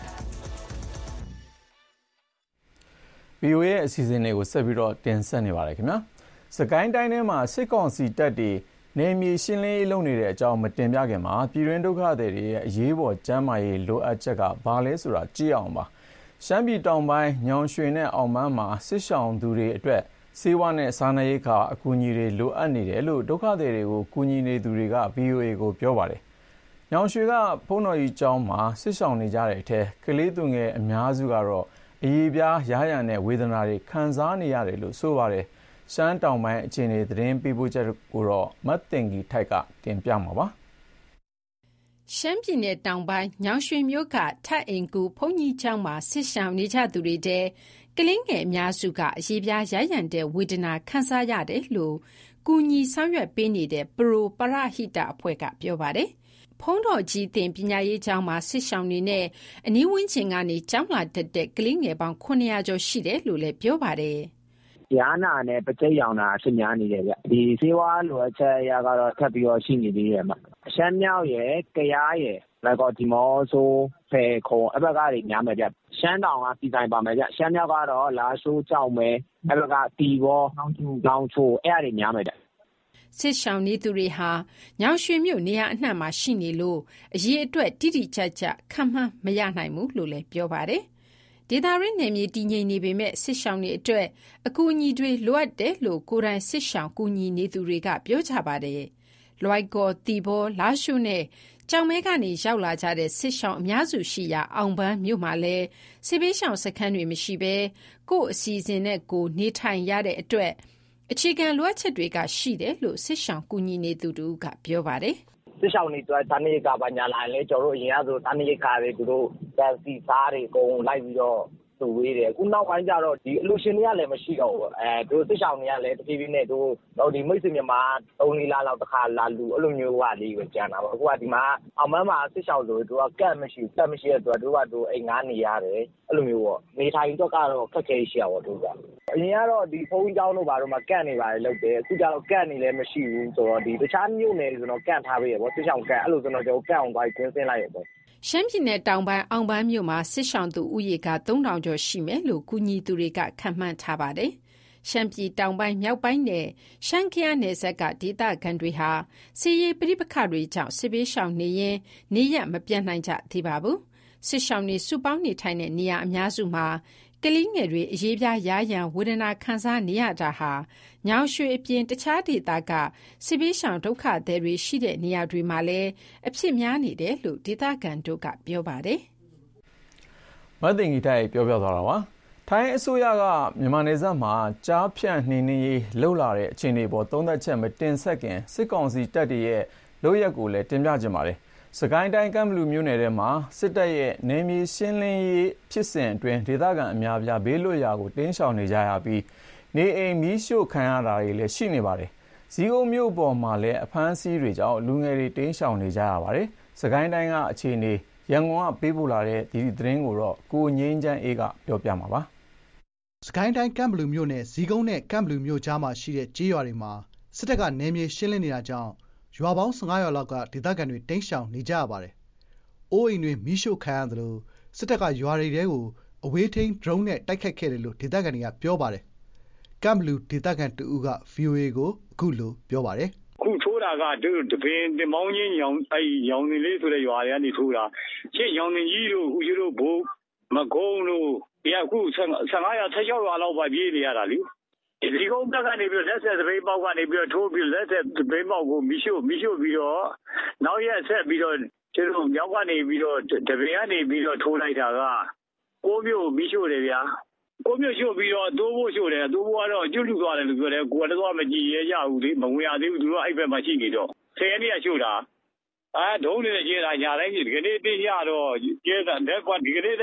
ဗီ အို အေ ရဲ့အစီအစဉ်တွေကိုဆက်ပြီးတော့တင်ဆက်နေပါတယ်ခင်ဗျာစကိုင်းတိုင်းထဲမှာစစ်ကောင်စီတပ်တွေနေမြေရှင်းလင်းရေးလုပ်နေတဲ့အကြောင်းမတင်ပြခင်မှာပြည်တွင်းဒုက္ခသည်တွေရဲ့အရေးပေါ်ကျန်းမာရေးလိုအပ်ချက်ကဘာလဲဆိုတာကြည့်အောင်ပါရှမ်းပြည်တောင်ပိုင်းညောင်ရွှေနဲ့အောင်မန်းမှာစစ်ရှောင်သူတွေအတွက်စေဝါနဲ့စားနပ်ရိက္ခာအကူအညီတွေလိုအပ်နေတယ်လို့ဒုက္ခသည်တွေကိုကူညီနေသူတွေက ဗီ အို အေ ကိုပြောပါတယ်။ညောင်ရွှေကဘုန်းတော်ကြီးကျောင်းမှာစစ်ရှောင်နေကြတဲ့အထက်ကလေးသူငယ်အများစုကတော့အရေးပြားရားရံတဲ့ဝေဒနာတွေခံစားနေရတယ်လို့ဆိုပါတယ်။ရှမ်းတောင်ပိုင်းအခြေအနေသတင်းပေးပို့ချက်ကိုတော့မတ်တင်ကြီးထိုက်ကတင်ပြမှာပါ။ရှမ်းပြည်နယ်တောင်ပိုင်းညောင်ရွှေမြို့ကထပ်အိမ်ကူဘုန်းကြီးကျောင်းမှာစစ်ရှောင်နေကြသူတွေတဲ့ကလင်းငယ်အများစုကအရေးပြားရရံတဲ့ဝေဒနာခံစားရတယ်လို့ကူညီဆောင်ရွက်ပေးနေတဲ့ပရိုပရဟိတအဖွဲ့ကပြောပါတယ်။ဖုံးတော်ကြီးတင်ပညာရေးကျောင်းမှာစစ်ရှောင်နေတဲ့အနီးဝန်းကျင်ကနေကျောင်းလာတက်တဲ့ကလင်းငယ်ပေါင်းခုနှစ်ရာကျော်ရှိတယ်လို့လည်းပြောပါတယ်။ရားနာနဲ့ပကြိတ်ရောင်တာအဖြစ်များနေတယ်ဗျ။ဒီစေဝါလိုအပ်ချက်အရာကတော့ထပ်ပြီးတော့ရှိနေသေးတယ်မှာ။ရှမ်းမြောက်ရယ်၊ကယားရယ်แล้วก็ဒီမော့ဆိုဖယ်ခုံအဘက်ကနေများမယ်ဗျရှမ်းတောင်ကစီဆိုင်ပါမယ်ဗျရှမ်းမြောက်ကတော့လာရှိုးကြောက်မယ်အဘက်ကတီဘောနောင်ချိုနောင်ချိုအဲ့အရာတွေများမယ်ဗျစစ်ရှောင်နေသူတွေဟာညောင်ရွှေမြို့နေရာအနှံ့မှာရှိနေလို့အရေးအတွက်တိတိကျကျခံမှန်းမရနိုင်ဘူးလို့လည်းပြောပါတယ်ဒေသရင်းနယ်မြေတည်ငြိမ်နေပေမဲ့စစ်ရှောင်တွေအတွက်အကူအညီတွေလိုအပ်တယ်လို့ကိုယ်တိုင်စစ်ရှောင်ကူညီနေသူတွေကပြောကြပါတယ်လွိုက်ကော်တီဘောလာရှုနဲ့ကြောင်မဲကနေရောက်လာကြတဲ့စစ်ရှောင်းအများစုရှိရာအောင်ပန်းမြို့မှာလည်းစစ်ဘေးရှောင်စခန်းတွေမရှိဘဲကိုယ့်အစီအစဉ်နဲ့ကိုနေထိုင်ရတဲ့အတွက်အခြေခံလိုအပ်ချက်တွေကရှိတယ်လို့စစ်ရှောင်းကူညီနေသူတို့ကပြောပါတယ်စစ်ရှောင်းတွေအတွက်တာနေကပါညာလာလဲကျွန်တော်တို့အရင်ကဆိုတာနေကတွေသူတို့တန်စီစားတွေအကုန်လိုက်ပြီးတော့သူဝေးတယ်အခုနောက်ပိုင်းကျတော့ဒီအလူရှင်တွေကလည်းမရှိတော့ဘူးအဲသူစစ်ရှောင်းတွေကလည်းတဖြည်းဖြည်းနဲ့သူတို့ဒီမိတ်ဆွေမြန်မာသုံးလေးလလောက်တစ်ခါလာလူအဲ့လိုမျိုးကလေးပဲကြံတာပေါ့အခုကဒီမှာအောင်မန်းမှာစစ်ရှောင်းဆိုသူကကတ်မရှိကတ်မရှိတဲ့အတွက်သူကသူအိမ်ငားနေရတယ်အဲ့လိုမျိုးပေါ့နေထိုင်တော့ကတော့ခက်ခဲရှိရပါတော့သူကအရင်ကတော့ဒီဖုန်းကြောင်းတို့ဘာတို့မှာကတ်နေပါတယ်လုပ်တယ်အခုကျတော့ကတ်နေလည်းမရှိဘူးဆိုတော့ဒီတခြားမျိုးနယ်ဆိုတော့ကတ်ထားပေးရပေါ့စစ်ရှောင်းကတ်အဲ့လိုဆိုတော့ကျွန်တော်ကတ်အောင်သွားကျင်းစင်းလိုက်ရပေါ့ရှမ်းပြည်နယ်တောင်ပိုင်းအောင်ပန်းမြို့မှာစစ်ရှောင်သူဦးရေကသုံးထောင်ကျော်ရှိမယ်လို့ကူညီသူတွေကခန့်မှန်းထားပါတယ်။ရှမ်းပြည်တောင်ပိုင်းမြောက်ပိုင်းနဲ့ရှမ်းခရိုင်နယ်စပ်ကဒေသခံတွေဟာစစ်ရေးပဋိပက္ခတွေကြောင့်စစ်ဘေးရှောင်နေရင်နေရမပြတ်နိုင်ကြသေးပါဘူး။စစ်ရှောင်တွေစုပေါင်းနေထိုင်တဲ့နေရာအများစုမှာကလေးငယ်တွေအရေးပြားရာရန်ဝေဒနာခံစားနေရတာဟာညောင်ရွှေအပြင်တခြားဒေသကစစ်ဘေးရှောင်ဒုက္ခသည်တွေရှိတဲ့နေရာတွေမှာလည်းအဖြစ်များနေတယ်လို့ဒေသခံတို့ကပြောပါတယ်။မတ်တင်ကြီးတိုက်ပြောပြသွားတာပါ။ထိုင်းအစိုးရကမြန်မာနယ်စပ်မှာကြားဖြန့်နှိမ်နင်းရေးလှုပ်လာတဲ့အခြေအနေပေါ်သုံးသက်ချက်မတင်ဆက်ခင်စစ်ကောင်စီတပ်တွေရဲ့လုပ်ရက်ကိုလည်းတင်ပြကြပါတယ်။စကိုင်းတိုင်းကမ်ဘလူမြို့နယ်ထဲမှာစစ်တပ်ရဲ့နယ်မြေရှင်းလင်းရေးဖြစ်စဉ်အတွင်းဒေသခံအများအပြားဘေးလွတ်ရာကိုတင်းရှောင်နေကြရပြီးနေအိမ်မီးရှို့ခံရတာတွေလည်းရှိနေပါတယ်။ဇီးကုန်းမြို့ပေါ်မှာလည်းအဖမ်းအဆီးတွေကြောင့်လူငယ်တွေတင်းရှောင်နေကြရပါတယ်။စကိုင်းတိုင်းကအခြေအနေရန်ကုန်ကပေးပို့လာတဲ့ဒီသတင်းကိုတော့ကိုငင်းချမ်းအေးကပြောပြမှာပါ။စကိုင်းတိုင်းကမ်ဘလူမြို့နယ်ဇီးကုန်းနဲ့ကမ်ဘလူမြို့ကြားမှာရှိတဲ့ကြေးရွာတွေမှာစစ်တပ်ကနယ်မြေရှင်းလင်းနေတာကြောင့်ရွာပေါင်း15ရွာလောက်ကဒေသခံတွေတိမ်းရှောင်နေကြရပါတယ်။အိုးအိမ်တွေမီးရှို့ခံရသလိုစစ်တပ်ကရွာတွေထဲကိုအဝေးထိန်းဒရုန်းနဲ့တိုက်ခတ်ခဲ့တယ်လို့ဒေသခံတွေကပြောပါတယ်။ကမ်ဘလူဒေသခံတဦးက ဗီ အို အေ ကိုအခုလိုပြောပါတယ်။အခုထိုးတာကတပင်တင်မောင်းချင်းရောင်အဲရောင်နေလေးဆိုတဲ့ရွာတွေကနေထိုးတာရှင်းရောင်နေကြီးတို့ဦးရှိတို့ဘိုးမကုန်းတို့ဒီအခု15ရွာ16ရွာလောက်ပဲပြေးနေရတာလေဒီကုန်းတက်ကနေပြီးလက်ဆက်သပိတ်ပေါက်ကနေပြီးထိုးပြီးလက်ဆက်သပိတ်ပေါက်ကိုမီးရှို့မီးရှို့ပြီးတော့နောက်ရက်ဆက်ပြီးတော့ကျတို့မြောက်ကနေပြီးတော့တပင်ကနေပြီးတော့ထိုးလိုက်တာကကိုမျိုးမီးရှို့တယ်ဗျာကိုမျိုးရှို့ပြီးတော့တိုးဖို့ရှို့တယ်တိုးဖို့ကတော့ကျွတ်လူသွားတယ်လို့ပြောတယ်ကိုကတော့မကြည့်ရရဘူးလေမဝင်ရသေးဘူးသူတို့အဲ့ဘက်မှာရှိနေတော့ဆယ်ရက်နေ့ကရှို့တာအဲဒုံးနေတဲ့ကျဲတာညာတိုင်းဒီကနေ့တင်းရတော့ကျဲတာလက်ကွာဒီကနေ့လည်း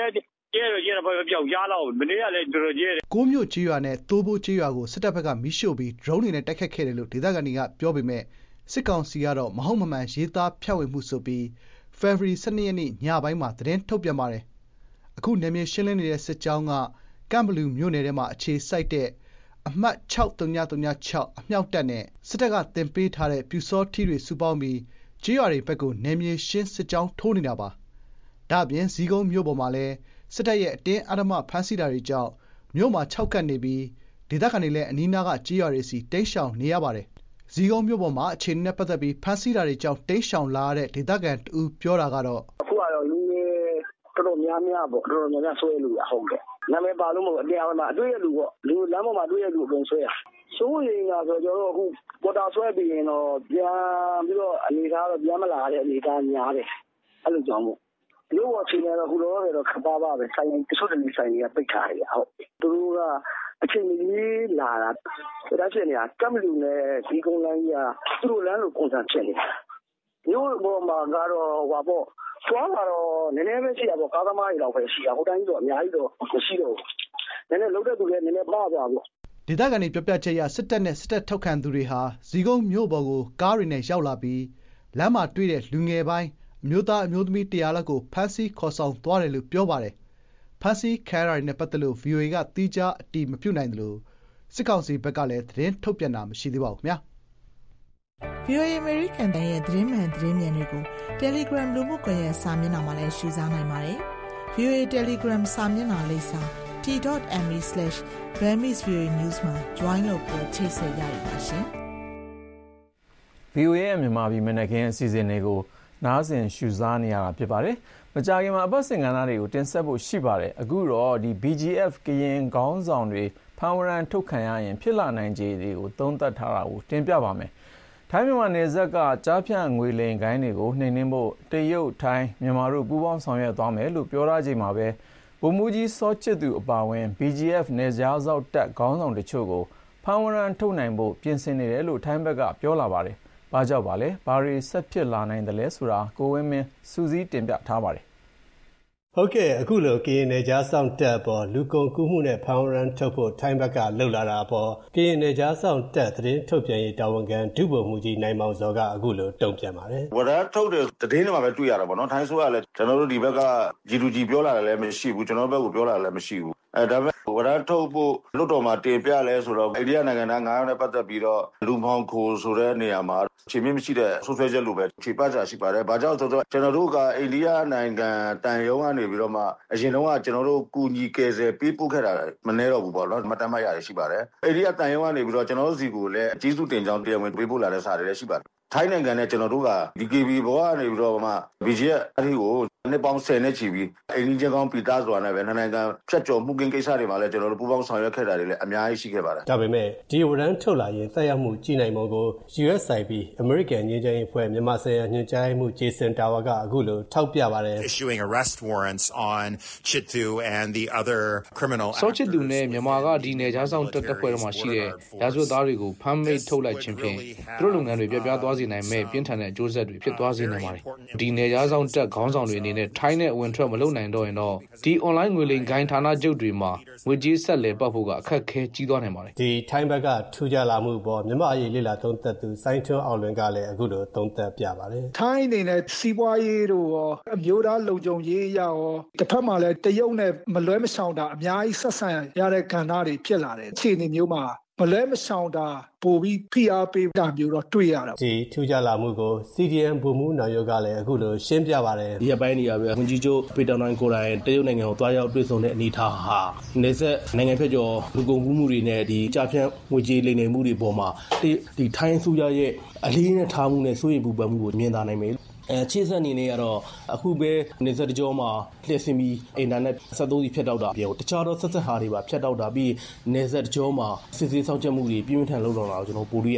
ကျဲတော့ကျဲတော့ပဲပြောက်ကြားတော့မနေ့ကလည်းတော်တော်ကျဲတယ်ကိုမြို့ကြေးရွာနဲ့တိုးဘိုးကြေးရွာကိုစစ်တပ်ဘက်ကမီးရှို့ပြီး drone တွေနဲ့တိုက်ခတ်ခဲ့တယ်လို့ဒေသခံတွေကပြောပေမဲ့စစ်ကောင်စီကတော့မဟုတ်မမှန်ရေးသားဖြန့်ဝေမှုဆိုပြီး ဖေဖော်ဝါရီ ၁၂ ရက်နေ့ညပိုင်းမှာသတင်းထုတ်ပြန်ပါတယ်။အခုနယ်မြေရှင်းလင်းနေတဲ့စစ်ကြောင်းကကမ်ဘလူမြို့နယ်ထဲမှာအခြေစိုက်တဲ့အမှတ် ၆၃၀၀၆ အမြောက်တပ်နဲ့စစ်တပ်ကတင်ပေးထားတဲ့ပြူစောထီးတွေစုပေါင်းပြီးကြေးရွာတွေဘက်ကိုနယ်မြေရှင်းစစ်ကြောင်းထိုးနေတာပါ။ဒါ့အပြင်ဇီးကုန်းမြို့ပေါ်မှာလည်းစစ်တပ်ရဲ့အတင်းအဓမ္မဖမ်းဆီးတာတွေကြောင့်မြို့မှာခြောက်ကပ်နေပြီးဒေသခံတွေလည်းအနီးနားကကြေးရွာတွေစီတိမ်းရှောင်နေရပါတယ်။ဇီးကုန်းမြို့ပေါ်မှာအခြေအနေနဲ့ပတ်သက်ပြီးဖမ်းဆီးတာတွေကြောင့်တိမ်းရှောင်လာရတဲ့ဒေသခံတဦးပြောတာကတော့အခုကတော့လူငယ်တော်တော်များများပေါ့တော်တော်များများဆွဲလို့ရဟုတ်တယ်နာမည်ပါလို့မဟုတ်အတရားမှာအတွေ့ရလူပေါ့လူလမ်းပေါ်မှာတွေ့ရလူအကုန်ဆွဲရစိုးရင်ကဆိုကျွန်တော်တို့အခုပေါ်တာဆွဲပြီးရင်တော့ပြန်ပြီးတော့အနေသားတော့ပြန်မလာတဲ့အနေသားများတယ်အဲ့လိုကြောင့်မို့လို့ဝချင်းရတော့ခုတော့တော့ခပါပါပဲဆိုင်ရင်တချို့တည်းဆိုင်ရပိတ်ထားရဟုတ်သူတို့ကအချိန်ကြီးလာတာဒါဖြစ်နေတာကမ်လူနဲ့ဒီကုန်းလမ်းကြီးကသူတို့လမ်းလိုပုံစံဖြစ်နေတာမျိုးပေါ်မှာကတော့ဟွာပေါ့သွားလာတော့နည်းနည်းပဲရှိတာပေါ့ကားသမားတွေတော့ပဲရှိတာဟိုတိုင်းတော့အများကြီးတော့မရှိတော့ဘူးနည်းနည်းလုံးတဲ့သူလည်းနည်းနည်းပါသွားပေါ့ဒေသခံတွေပြောပြချက်ရစစ်တပ်နဲ့စစ်တပ်ထောက်ခံသူတွေဟာဇီးကုန်းမြို့ပေါ်ကိုကားတွေနဲ့ရောက်လာပြီးလမ်းမှာတွေ့တဲ့လူငယ်ပိုင်းအမျိုးသားအမျိုးသမီးတရာလောက်ကိုဖမ်းဆီးခေါ်ဆောင်သွားတယ်လို့ပြောပါတယ်ဖမ်းဆီးခံရတာနဲ့ပတ်သက်လို့ ဗွီအိုအေ ကသီးခြားအတည်မပြုနိုင်သလိုစစ်ကောင်စီဘက်ကလည်းသတင်းထုတ်ပြန်တာမရှိသေးပါဘူးခင်ဗျာဗီအိုအေ American တန်ရဲ့သတင်းမှန်သတင်းမြန်တွေကို Telegram လူမှုကွန်ရက်စာမျက်နှာမှာလည်းရှုစားနိုင်ပါတယ်။ ဗီအိုအေ Telegram စာမျက်နှာလိပ်စာ t dot m e slash burmese voa news မှာ join လုပ်ပြီးချိတ်ဆက်ရရပါရှင်။ ဗွီအိုအေ ရဲ့မြန်မာပြည်မနက်ခင်းအစီအစဉ်တွေကိုနားဆင်ရှုစားနေရတာဖြစ်ပါတယ်။မကြာခင်မှာအပတ်စဉ်ကဏ္ဍတွေကိုတင်ဆက်ဖို့ရှိပါတယ်။အခုတော့ဒီ ဘီ ဂျီ အက်ဖ် ကရင်ခေါင်းဆောင်တွေဖမ်းဝရမ်းထုတ်ခံရရင်ဖြစ်လာနိုင်ခြေတွေကိုသုံးသပ်ထားတာကိုတင်ပြပါမယ်။ထိုင်းမြန်မာနယ်စပ်ကကြားဖြန့်ငွေလိမ်ဂိုဏ်းတွေကိုနှိမ်နင်းဖို့တရုတ်၊ထိုင်း၊မြန်မာတို့ပူးပေါင်းဆောင်ရွက်သွားမယ်လို့ပြောထားချိန်မှာပဲဗိုလ်မှူးကြီးစောချစ်သူအပါအဝင် ဘီ ဂျီ အက်ဖ် နယ်ခြားစောင့်တပ်ခေါင်းဆောင်တချို့ကိုဖမ်းဝရမ်းထုတ်နိုင်ဖို့ပြင်ဆင်နေတယ်လို့ထိုင်းဘက်ကပြောလာပါတယ်။ဘာကြောင့်ပါလဲ။ဘာတွေဆက်ဖြစ်လာနိုင်တယ်လဲဆိုတာကိုဝင်းမင်းစူးစီးတင်ပြထားပါတယ်။ဟုတ်ကဲ့အခုလိုကရင်နယ်ခြားစောင့်တပ်ပေါ်လူကုန်ကူးမှုနဲ့ဖမ်းဝရမ်းထုတ်ဖို့ထိုင်းဘက်ကလှုပ်လာတာပေါ်ကရင်နယ်ခြားစောင့်တပ်သတင်းထုတ်ပြန်ရေးတာဝန်ခံဒုဗိုလ်မှူးကြီးနိုင်မောင်စောကအခုလိုတုံ့ပြန်ပါတယ်။ဝရမ်းထုတ်တဲ့သတင်းတွေမှာပဲတွေ့ရတာပေါ့နော်။ထိုင်းဆိုရလည်းကျွန်တော်တို့ဒီဘက်က ဂျီ တူ ဂျီ ပြောလာတယ်လည်းမရှိဘူးကျွန်တော်တို့ဘက်ကပြောလာတယ်လည်းမရှိဘူး။အဲဒါပေမဲ့ဝရမ်းထုတ်ဖို့လွတ်တော်မှာတင်ပြလဲဆိုတော့အိန္ဒိယနိုင်ငံသားငါးယောက်နဲ့ပတ်သက်ပြီးတော့လူမောင်ခိုဆိုတဲ့နေရာမှာခြေမြင့်မရှိတဲ့ဆိုးဆွဲချက်လိုပဲခြေပတ်ချာရှိပါတယ်။ဘာကြောင့်ဆိုတော့ကျွန်တော်တို့ကအိန္ဒိယနိုင်ငံတန်ရုံးကနေပြီးတော့မှအရင်တော့ကကျွန်တော်တို့ကူညီကယ်ဆယ်ပေးပို့ခဲ့တာမနှဲတော့ဘူးပေါ့နော်။မတမ်းမရရရှိပါတယ်။အိန္ဒိယတန်ရုံးကနေပြီးတော့ကျွန်တော်တို့စီကိုလည်းအကြီးစုတင်ကြောင်းတရားဝင်ပေးပို့လာတဲ့စာတွေလည်းရှိပါတယ်။ထိုင်းနိုင်ငံနဲ့ကျွန်တော်တို့က ဒီ ကေ ဘီ ဘောကနေပြီးတော့မှ ဘီ ဂျီ အက်ဖ် အထီကိုနှစ်ပေါင်းဆယ်နဲ့ချီပြီးအိန္ဒိယကောင်းပီတာဆိုတာနဲ့ပဲနိုင်ငံဖြတ်ကျော်မှုကင်းကိစ္စတွေမှာလည်းကျွန်တော်တို့ပူးပေါင်းဆောင်ရွက်ခဲ့တာတွေလည်းအများကြီးရှိခဲ့ပါတယ်။ဒါပေမဲ့ဒီဝရမ်းထုတ်လာရင်သက်ရောက်မှုကြီးနိုင်မှုကို ယူ အက်စ် အိုင် ပီ American ငြိမ်းချမ်းရေးအဖွဲ့မြန်မာဆိုင်ရာညွှန်ကြားရေးမှူး Jason Tower ကအခုလိုထောက်ပြပါတယ်။ Issuing arrest warrants on Chittu and the other criminal စောချစ်သူနဲ့မြန်မာကဒီနယ်ခြားဆောင်တပ်တပ်ဖွဲ့တော်မှာရှိတဲ့ရာဇဝတ်သားတွေကိုဖမ်းမိတ်ထုတ်လိုက်ခြင်းဖြင့်သူတို့လုပ်ငန်းတွေပြပြသွားစေနိုင်မဲ့ပြင်းထန်တဲ့အကျိုးဆက်တွေဖြစ်သွားစေနိုင်ပါတယ်။ဒီနယ်ခြားဆောင်တပ်ခေါင်းဆောင်တွေအနေနဲ့ထိုင်းနဲ့ဝင်ထွက်မလုပ်နိုင်တော့ရင်တော့ဒီ online ငွေလိမ်ဂိုင်းဌာနချုပ်တွေမှာငွေကြေးဆက်လက်ပတ်ဖို့ကအခက်ခဲကြီးသွားနိုင်ပါတယ်။ဒီထိုင်းဘက်ကထူးခြားလာမှုပေါ်မြန်မာအရေးလေ့လာသုံးသပ်သူစိုင်းထွန်းအောင်လွင်ကလည်းအခုလိုသုံးသပ်ပြပါတယ်။ထိုင်းအနေနဲ့စီးပွားရေးတို့ရောအမျိုးသားလုံခြုံရေးအရာရောတစ်ဖက်မှာလည်းတရုတ်နဲ့မလွဲမရှောင်တာအများကြီးဆက်ဆံရတဲ့ကဏ္ဍတွေဖြစ်လာတယ်။အခြေအနေမျိုးမှာမလဲမဆောင်တာပိုပြီးဖိအားပေးတာမျိုးတော့တွေ့ရတာဒီထူးခြားလာမှုကို စီ ဒီ အမ် ဗိုလ်မှူးနိုင်ရုပ်ကလည်းအခုလိုရှင်းပြပါတယ်ဒီအပိုင်းနေရာပဲဝန်ကြီးချုပ်ပေတာနိုင်ကိုတိုင်တရုတ်နိုင်ငံကိုတွားရောက်တွေ့ဆုံတဲ့အနေအထားဟာနေဆက်နိုင်ငံဖြတ်ကျော်လူကုန်ကူးမှုတွေနဲ့ဒီကြာဖြန့်ငွေကြေးလိမ်လည်မှုတွေပေါ်မှာဒီထိုင်းစုရရဲ့အလေးနဲ့ထားမှုနဲ့စိုးရိမ်ပူပန်မှုကိုမြင်သာနိုင်မယ်အဲခြေဆက်အနေနဲ့ကတော့အခုပဲနေဆက်တကြောမှာလျှက်စင်ပြီးအင်တာနက်ဆက်သုံးစီဖြတ်တောက်တာအပြင်တခြားသောဆက်ဆက်ဟာတွေပါဖြတ်တောက်တာပြီးနေဆက်တကြောမှာစစ်ဆေးဆောင်ချက်မှုတွေပြင်းပြထန်လုပ်ဆောင်လာတော့ကျွန်တော်ပို့တွေ့ရတယ်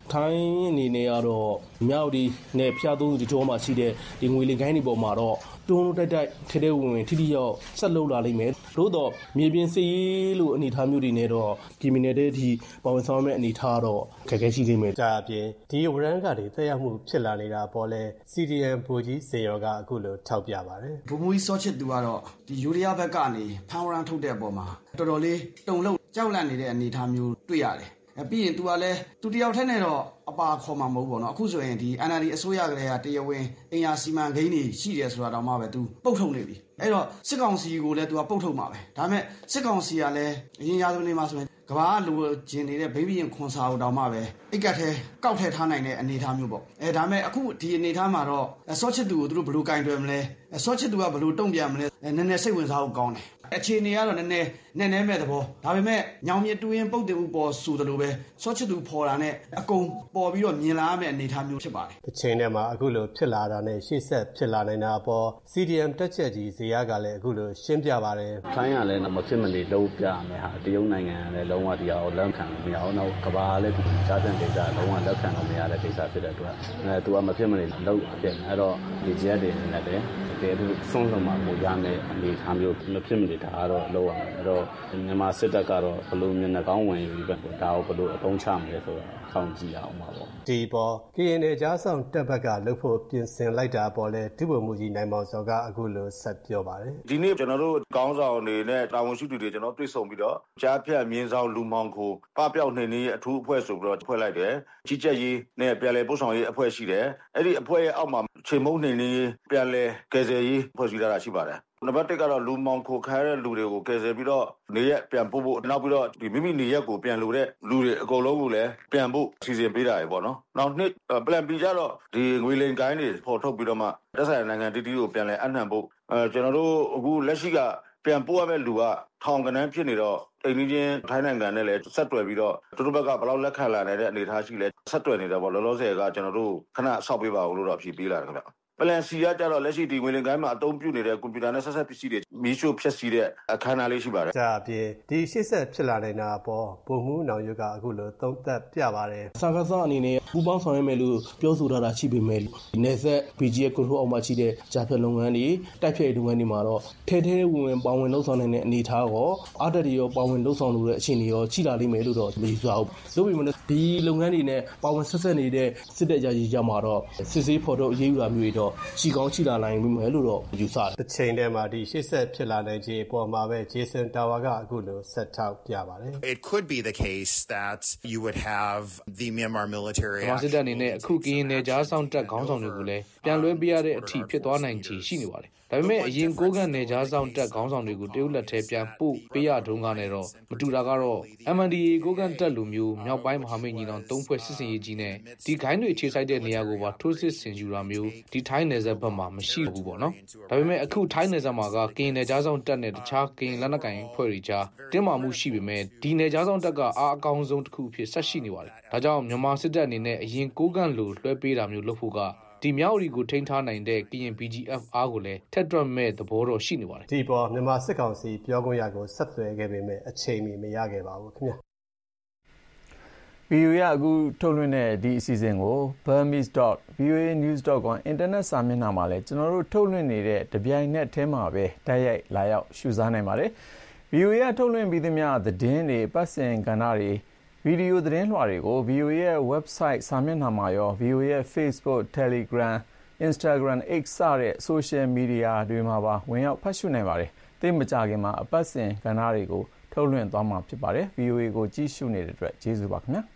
ထိုင်းအနေနဲ့ကတော့မြောက်ဒီနဲ့ဖျားသုံးဒီကြောမှာရှိတဲ့ဒီငွေလိမ်ကိုင်းတွေပေါ်မှာတော့တွန်းတိုက်တိုက်ထဲထဲဝင်ဝင်ထိထိရောက်ဆက်လုပ်လာလိမ့်မယ်သို့တော့မြေပြင်စစ်ရေးလို့အနေထားမျိုးတွေနဲ့တော့ကီမီနယ်တဲ့အထိပါဝင်ဆောင်မဲ့အနေထားတော့ခက်ခဲရှိနေမယ်ဒါအပြင်ဒီဝရန်ကတွေတက်ရောက်မှုဖြစ်လာနေတာပေါ်လဲ စီ ဒီ အမ် ဗိုလ်ကြီးစေရောကအခုလိုထောက်ပြပါတယ်ဗိုလ်မှူးကြီးစောချစ်သူကတော့ဒီယူရီးယားဘက်ကနေဖန်ဝရန်ထုတ်တဲ့အပေါ်မှာတော်တော်လေးတုံ့လုံကြောက်လန့်နေတဲ့အနေထားမျိုးတွေ့ရတယ်ပြီးရင် तू ကလည်း तू တယောက်ထဲနဲ့တော့အပါခေါ်မှာမဟုတ်ဘူးပေါ့နော်အခုဆိုရင်ဒီ အန် အယ်လ် ဒီ အစိုးရကလေးကတရားဝင်အင်အားစီမံကိန်းတွေရှိတယ်ဆိုတာတော့မှပဲ तू ပုတ်ထုတ်နေပြီအဲ့တော့စစ်ကောင်စီကိုလည်း तू ကပုတ်ထုတ်မှာပဲဒါပေမဲ့စစ်ကောင်စီကလည်းအရင်ရာဇဝင်တွေမှာဆိုရင်ကဘာလိုချင်နေတဲ့ဘိဗီရင်ခွန်စာကိုတောင်မှပဲအိတ်ကတ်ထဲကောက်ထည့်ထားနိုင်တဲ့အနေအထားမျိုးပေါ့အဲဒါပေမဲ့အခုဒီအနေအထားမှာတော့ဆော့ချစ်သူကိုသူတို့ဘယ်လိုကင်တွယ်မလဲဆော့ချစ်သူကဘယ်လိုတုံ့ပြန်မလဲနည်းနည်းစိတ်ဝင်စားဖို့ကောင်းတယ်အခြေအနေကတော့နည်းနည်းနည်းနည်းမဲ့သဘောဒါပေမဲ့ညောင်မြတူရင်ပုတ်တင်မှုပေါ်ဆိုသလိုပဲဆော့ချစ်သူဖော်တာနဲ့အကုန်ပေါ်ပြီးတော့မြင်လာရမယ့်အနေအထားမျိုးဖြစ်ပါတယ်တစ်ချိန်တည်းမှာအခုလိုဖြစ်လာတာနဲ့ရှေ့ဆက်ဖြစ်လာနိုင်တာအပေါ် စီ ဒီ အမ် တက်ချက်ကြီးဇေယျကလည်းအခုလိုရှင်းပြပါတယ်ထိုင်းကလည်းမဖြစ်မနေလုံးပြမယ်ဟာတရုတ်နိုင်ငံကလည်းလုံးဝတရားကိုလက်ခံလို့မရအောင်တော့ကဘာလည်းဒီကြားတဲ့ဒေတာလုံးဝလက်ခံလို့မရတဲ့ဒေတာဖြစ်တဲ့အတွက်အဲသူကမဖြစ်မနေလုံးဖြစ်နေအဲ့တော့ဒီဂျက်တွေနဲ့လည်းတကယ်လို့ဆုံးလုံးမှာပို့ရမယ်အနေထားမျိုးမဖြစ်မနေဒါကတော့လုံးဝအဲ့တော့မြန်မာစစ်တပ်ကတော့ဘလို့မျက်နှာကောင်းဝင်ပြီးပဲဒါကိုဘလို့အသုံးချမလဲဆိုတော့စောင့်ကြည့်အောင်ပါပေါ့ဒီပေါ် ကရင်နယ်ကြားဆောင်တပ်ဘက်ကလှုပ်ဖို့ပြင်ဆင်လိုက်တာပေါ်လဲဒုဗိုလ်မှူးကြီးနိုင်မောင်စောကအခုလိုဆက်ပြောပါတယ်ဒီနေ့ကျွန်တော်တို့ကောင်းဆောင်တွေနဲ့တာဝန်ရှိသူတွေကျွန်တော်တွေ့ဆုံပြီးတော့ကြားဖြတ်မြင်းဆောင်လူမောင်ကိုပပျောက်နေနေအထူးအဖွဲ့ဆိုပြီးတော့ဖွဲ့လိုက်တယ်ကြီးကြပ်ရေးနဲ့ပြန်လည်ပို့ဆောင်ရေးအဖွဲ့ရှိတယ်အဲ့ဒီအဖွဲ့ရဲ့အောက်မှာခြေမုံနေနေပြန်လည်ကယ်ဆယ်ရေးဖွဲ့စည်းထားတာရှိပါတယ်နံပါတ်တစ်ကတော့လူမောင်ခိုခါတဲ့လူတွေကိုကယ်ဆယ်ပြီးတော့နေရက်ပြန်ပို့ဖို့နောက်ပြီးတော့ဒီမိမိနေရက်ကိုပြန်လို့တဲ့လူတွေအကုန်လုံးကိုလည်းပြန်ဖို့စီစဉ်ပေးတာရပေါ့နော်နောက်နှစ် plan B ကြတော့ဒီငွေလိမ်ကိုင်းတွေပေါ်ထုတ်ပြီးတော့မှတက်ဆိုင်နိုင်ငံတီတီကိုပြန်လဲအနှံ့ဖို့အဲကျွန်တော်တို့အခုလက်ရှိကပြန်ပို့ရမယ့်လူကထောင်ကနန်းဖြစ်နေတော့အိမ်ကြီးချင်းထိုင်းနိုင်ငံနဲ့လည်းဆက်တွယ်ပြီးတော့သူတို့ဘက်ကဘယ်လောက်လက်ခံလာနိုင်တဲ့အနေအထားရှိလဲဆက်တွယ်နေတယ်ပေါ့လောလောဆယ်ကကျွန်တော်တို့ခဏဆောက်ပေးပါဦးလို့တော့အဖြေပေးလာတယ်ခင်ဗျပလန်စီကကြတော့လက်ရှိဒီငွေလင်ကိုင်းမှာအသုံးပြုနေတဲ့ကွန်ပျူတာနဲ့ဆက်ဆက်ပစ္စည်းတွေမီးရှို့ဖျက်ဆီးတဲ့အခမ်းအနားလေးရှိပါတယ်။ဒါအပြင်ဒီရှေ့ဆက်ဖြစ်လာနေတာပေါ့ဗိုလ်မှူးနောင်ရွက်ကအခုလိုသုံးသပ်ပြပါတယ်။စကားစအနေနဲ့ပူပေါင်းဆောင်ရွက်မယ်လို့ပြောဆိုထားတာရှိပေမဲ့နေဆက် ဘီ ဂျီ ရဲ့ control အောက်မှာရှိတဲ့ဂျာဖြတ်လုပ်ငန်းတွေတိုက်ဖြတ်လုပ်ငန်းတွေမှာတော့ထဲထဲဝင်ဝင်ပါဝင်လှုပ်ဆောင်နိုင်တဲ့အနေအထားရောအားတက်တွေရောပါဝင်လှုပ်ဆောင်လို့တဲ့အခြေအနေရောရှိလာလိမ့်မယ်လို့တော့မယူဆဘူး။သို့ပေမဲ့ဒီလုပ်ငန်းတွေနဲ့ပါဝင်ဆက်ဆက်နေတဲ့စစ်တပ်ကြာကြီးကြမှာတော့စစ်စေးဖော်ထုတ်အရေးယူတာမျိုးတွေတော့ရှိကောင်းရှိလာနိုင်ပြီမယ်လို့တော့ယူဆတယ်။တစ်ချိန်တည်းမှာဒီရှေ့ဆက်ဖြစ်လာနိုင်ခြင်းအပေါ်မှာပဲ Jason Tower ကအခုလိုဆက်ထောက်ပြပါတယ်။ It could be the case that you would have the Myanmar military မြန်မာစစ်တပ်အနေနဲ့အခုကရင်နယ်ကြားဆောင်တပ်ခေါင်းဆောင်တွေကိုလည်းပြန်လွှဲပေးရတဲ့အထိဖြစ်သွားနိုင်ခြေရှိနေပါတယ်။ဒါပေမဲ့အရင်ကိုကန့်နယ်ကြားဆောင်တပ်ခေါင်းဆောင်တွေကိုတရုတ်လက်ထဲပြန်ပို့ပေးရတုန်းကနေတော့မတူတာကတော့ အမ် အန် ဒီ အေ ကိုကန့်တပ်လူမျိုးမြောက်ပိုင်းမဟာမိတ်ညီနောင်သုံးဖွဲ့စစ်စင်ရေးကြီးနဲ့ဒီခိုင်းတွေခြေဆိုင်တဲ့နေရာကိုပါထိုးစစ်ဆင်ယူတာမျိုးဒီထိုင်းနယ်စပ်ဘက်မှာမရှိဘူးပေါ့နော်။ဒါပေမဲ့အခုထိုင်းနယ်စပ်မှာကကရင်နယ်ကြားဆောင်တပ်နဲ့တခြားကရင်လက်နက်ကိုင်ဖွဲ့တွေကြားတင်းမာမှုရှိပေမဲ့ဒီနယ်ကြားဆောင်တပ်ကအားအကောင်းဆုံးတစ်ခုအဖြစ်ဆက်ရှိနေပါတယ်။ဒါကြောင့်မြန်မာစစ်တပ်အနေနဲ့အရင်ကိုကန့်လိုလွှဲပေးတာမျိုးလုပ်ဖို့ကဒီမြောက်ရီကိုထိန်းထားနိုင်တဲ့ကရင် ဘီ ဂျီ အက်ဖ် အားကိုလည်းထက်တွက်မဲ့သဘောတော့ရှိနေပါတယ်ဒီပေါ်မြန်မာစစ်ကောင်စီပြောခွင့်ရကိုဆက်သွယ်ခဲ့ပေမဲ့အချိန်မီမရခဲ့ပါဘူးခင်ဗျာဗီအိုအေအခုထုတ်လွှင့်တဲ့ဒီအစီအစဉ်ကို burmese dot v o a news dot com အင်တာနက်စာမျက်နှာမှာလည်းကျွန်တော်တို့ထုတ်လွှင့်နေတဲ့တပြိုင်နက်တည်းမှာပဲတိုက်ရိုက်လာရောက်ရှုစားနိုင်ပါတယ်ဗီအိုအေထုတ်လွှင့်ပြီးသမျှသတင်းတွေပတ်စင်ကဏ္ဍတွေဗီဒီယိုသတင်းလွှာတွေကို ဗီအိုအေရဲ့ website စာမျက်နှာမှာရော ဗီအိုအေရဲ့ Facebook, Telegram, Instagram, X စတဲ့ social media တွေမှာပါဝင်ရောက်ဖတ်ရှုနိုင်ပါတယ်။သိမကြခင်မှာအပတ်စဉ်ကဏ္ဍတွေကိုထုတ်လွှင့်သွားမှာဖြစ်ပါတယ်။ ဗီအိုအေကိုကြည့်ရှုနေတဲ့အတွက်ကျေးဇူးပါခင်ဗျာ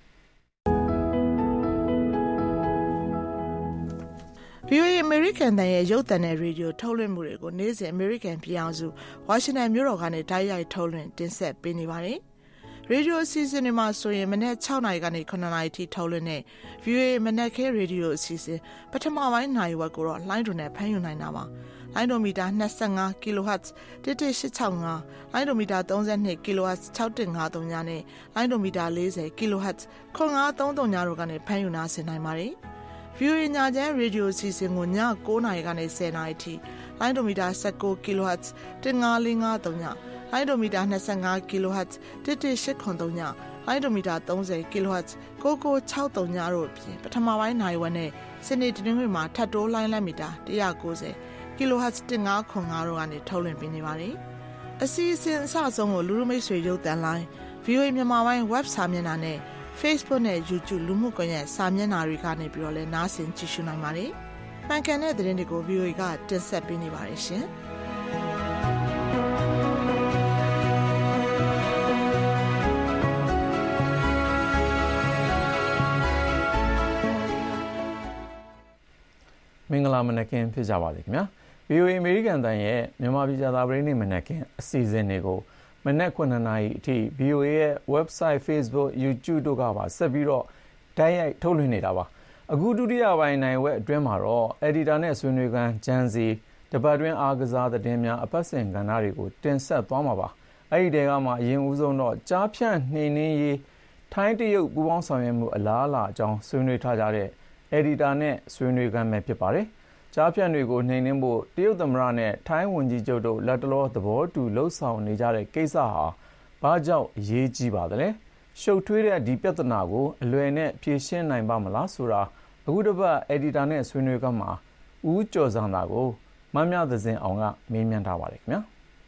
။ ဗီအိုအေ American တန်ရဲ့ရုပ်သံနဲ့ရေဒီယိုထုတ်လွှင့်မှုတွေကိုနေ့စဉ် American ပြည်အောင်စုဝါရှင်တန်မြို့တော်ကနေတိုက်ရိုက်ထုတ်လွှင့်တင်ဆက်ပေးနေပါတယ်။ရေဒီယိုအစီအစဉ်တွေမှာဆိုရင်မနက်၆နာရီကနေ၇နာရီထိထုတ်လွှင့်တဲ့ ဗီအိုအေ မနက်ခင်းရေဒီယိုအစီအစဉ်ပထမပိုင်းနာရီဝက်ကိုတော့လိုင်းဒွန်နဲ့ဖမ်းယူနိုင်တာပါ။လိုင်းဒွန်မီတာ၂၅ kilohertz တစ်တစ်၈၆၅လိုင်းဒွန်မီတာ၃၂ kilohertz ၆၁၅၃ညနဲ့လိုင်းဒွန်မီတာ၄၀ kilohertz ၇၅၃၃ညတို့ကနေဖမ်းယူနာဆင်နိုင်ပါတယ်။ ဗီအိုအေညချမ်းရေဒီယိုအစီအစဉ်ကိုည၉နာရီကနေ၁၀နာရီထိလိုင်းဒွန်မီတာ၁၉ kilohertz ၁၅၄၅၃ညလိုင်းဒိုမီတာ၂၅ kilohertz တစ်တစ်၈ခွန်၃ညလိုင်းဒိုမီတာသုံး၀ kHz ကိုကို၆၃ညတို့အပြင်ပထမပိုင်းနိုင်ဝက်နဲ့စနေတနင်္ဂနွေမှာထပ်တိုးလိုင်းလက်မီတာ၁၉၀ kHz ၁၅ခွန်၅တို့ကနေထုတ်လွှင့်ပေးနေပါတယ်။အစီအစဉ်အစဆုံးကိုလူလူမိတ်ဆွေရုပ်သံလိုင်း ဗီအိုအေ မြန်မာပိုင်း web စာမျက်နှာနဲ့ Facebook နဲ့ YouTube လူမှုကွန်ရက်စာမျက်နှာတွေကနေပြီးတော့လည်းနားဆင်ကြည့်ရှုနိုင်ပါတယ်။မှန်ကန်တဲ့သတင်းတွေကို ဗီအိုအေကတင်ဆက်ပေးနေပါတယ်ရှင်။မင်္ဂလာမနက်ခင်းဖြစ်ကြပါစေခင်ဗျာ ဗီအိုအေ အမေရိကန်တန်ရဲ့မြန်မာပြည်သာပရိနေမနက်ခင်းအစီအစဉ်တွေကိုမနက်ခုနှစ်နာရီအထိ ဗီအိုအေရဲ့ website Facebook YouTube တို့ကပါဆက်ပြီးတော့တိုက်ရိုက်ထုတ်လွှင့်နေတာပါအခုဒုတိယပိုင်းနိုင်ဝက်အတွင်းမှာတော့ editor နဲ့ဆွေးနွေးခန်းဂျန်စီတပတ်တွင်းအားကစားသတင်းများအပတ်စဉ်ကဏ္ဍတွေကိုတင်ဆက်သွားမှာပါအဲ့ဒီတဲကမှအရင်ဦးဆုံးတော့ကြားဖြန့်နှိမ်နှင်းရေးထိုင်းတရုတ်ပူးပေါင်းဆောင်ရွက်မှုအလားအလာအကြောင်းဆွေးနွေးထားကြတဲ့ editor နဲ့ဆွေးနွေးခန်းပဲဖြစ်ပါတယ်ကြားဖြန့်တွေကိုနှိမ်နှင်းဖို့တရုတ်သမ္မတနဲ့ထိုင်းဝန်ကြီးချုပ်တို့လက်တလောသဘောတူလှုပ်ဆောင်နေကြတဲ့ကိစ္စဟာဘာကြောင့်အရေးကြီးပါသလဲရှုပ်ထွေးတဲ့ဒီပြဿနာကိုအလွယ်နဲ့ဖြေရှင်းနိုင်ပါမလားဆိုတာအခုတစ်ပတ် editor နဲ့ဆွေးနွေးခန်းမှာဦးကျော်စံသာကိုမမြသဇင်အောင်ကမေးမြန်းထားပါတယ်ခင်ဗျာ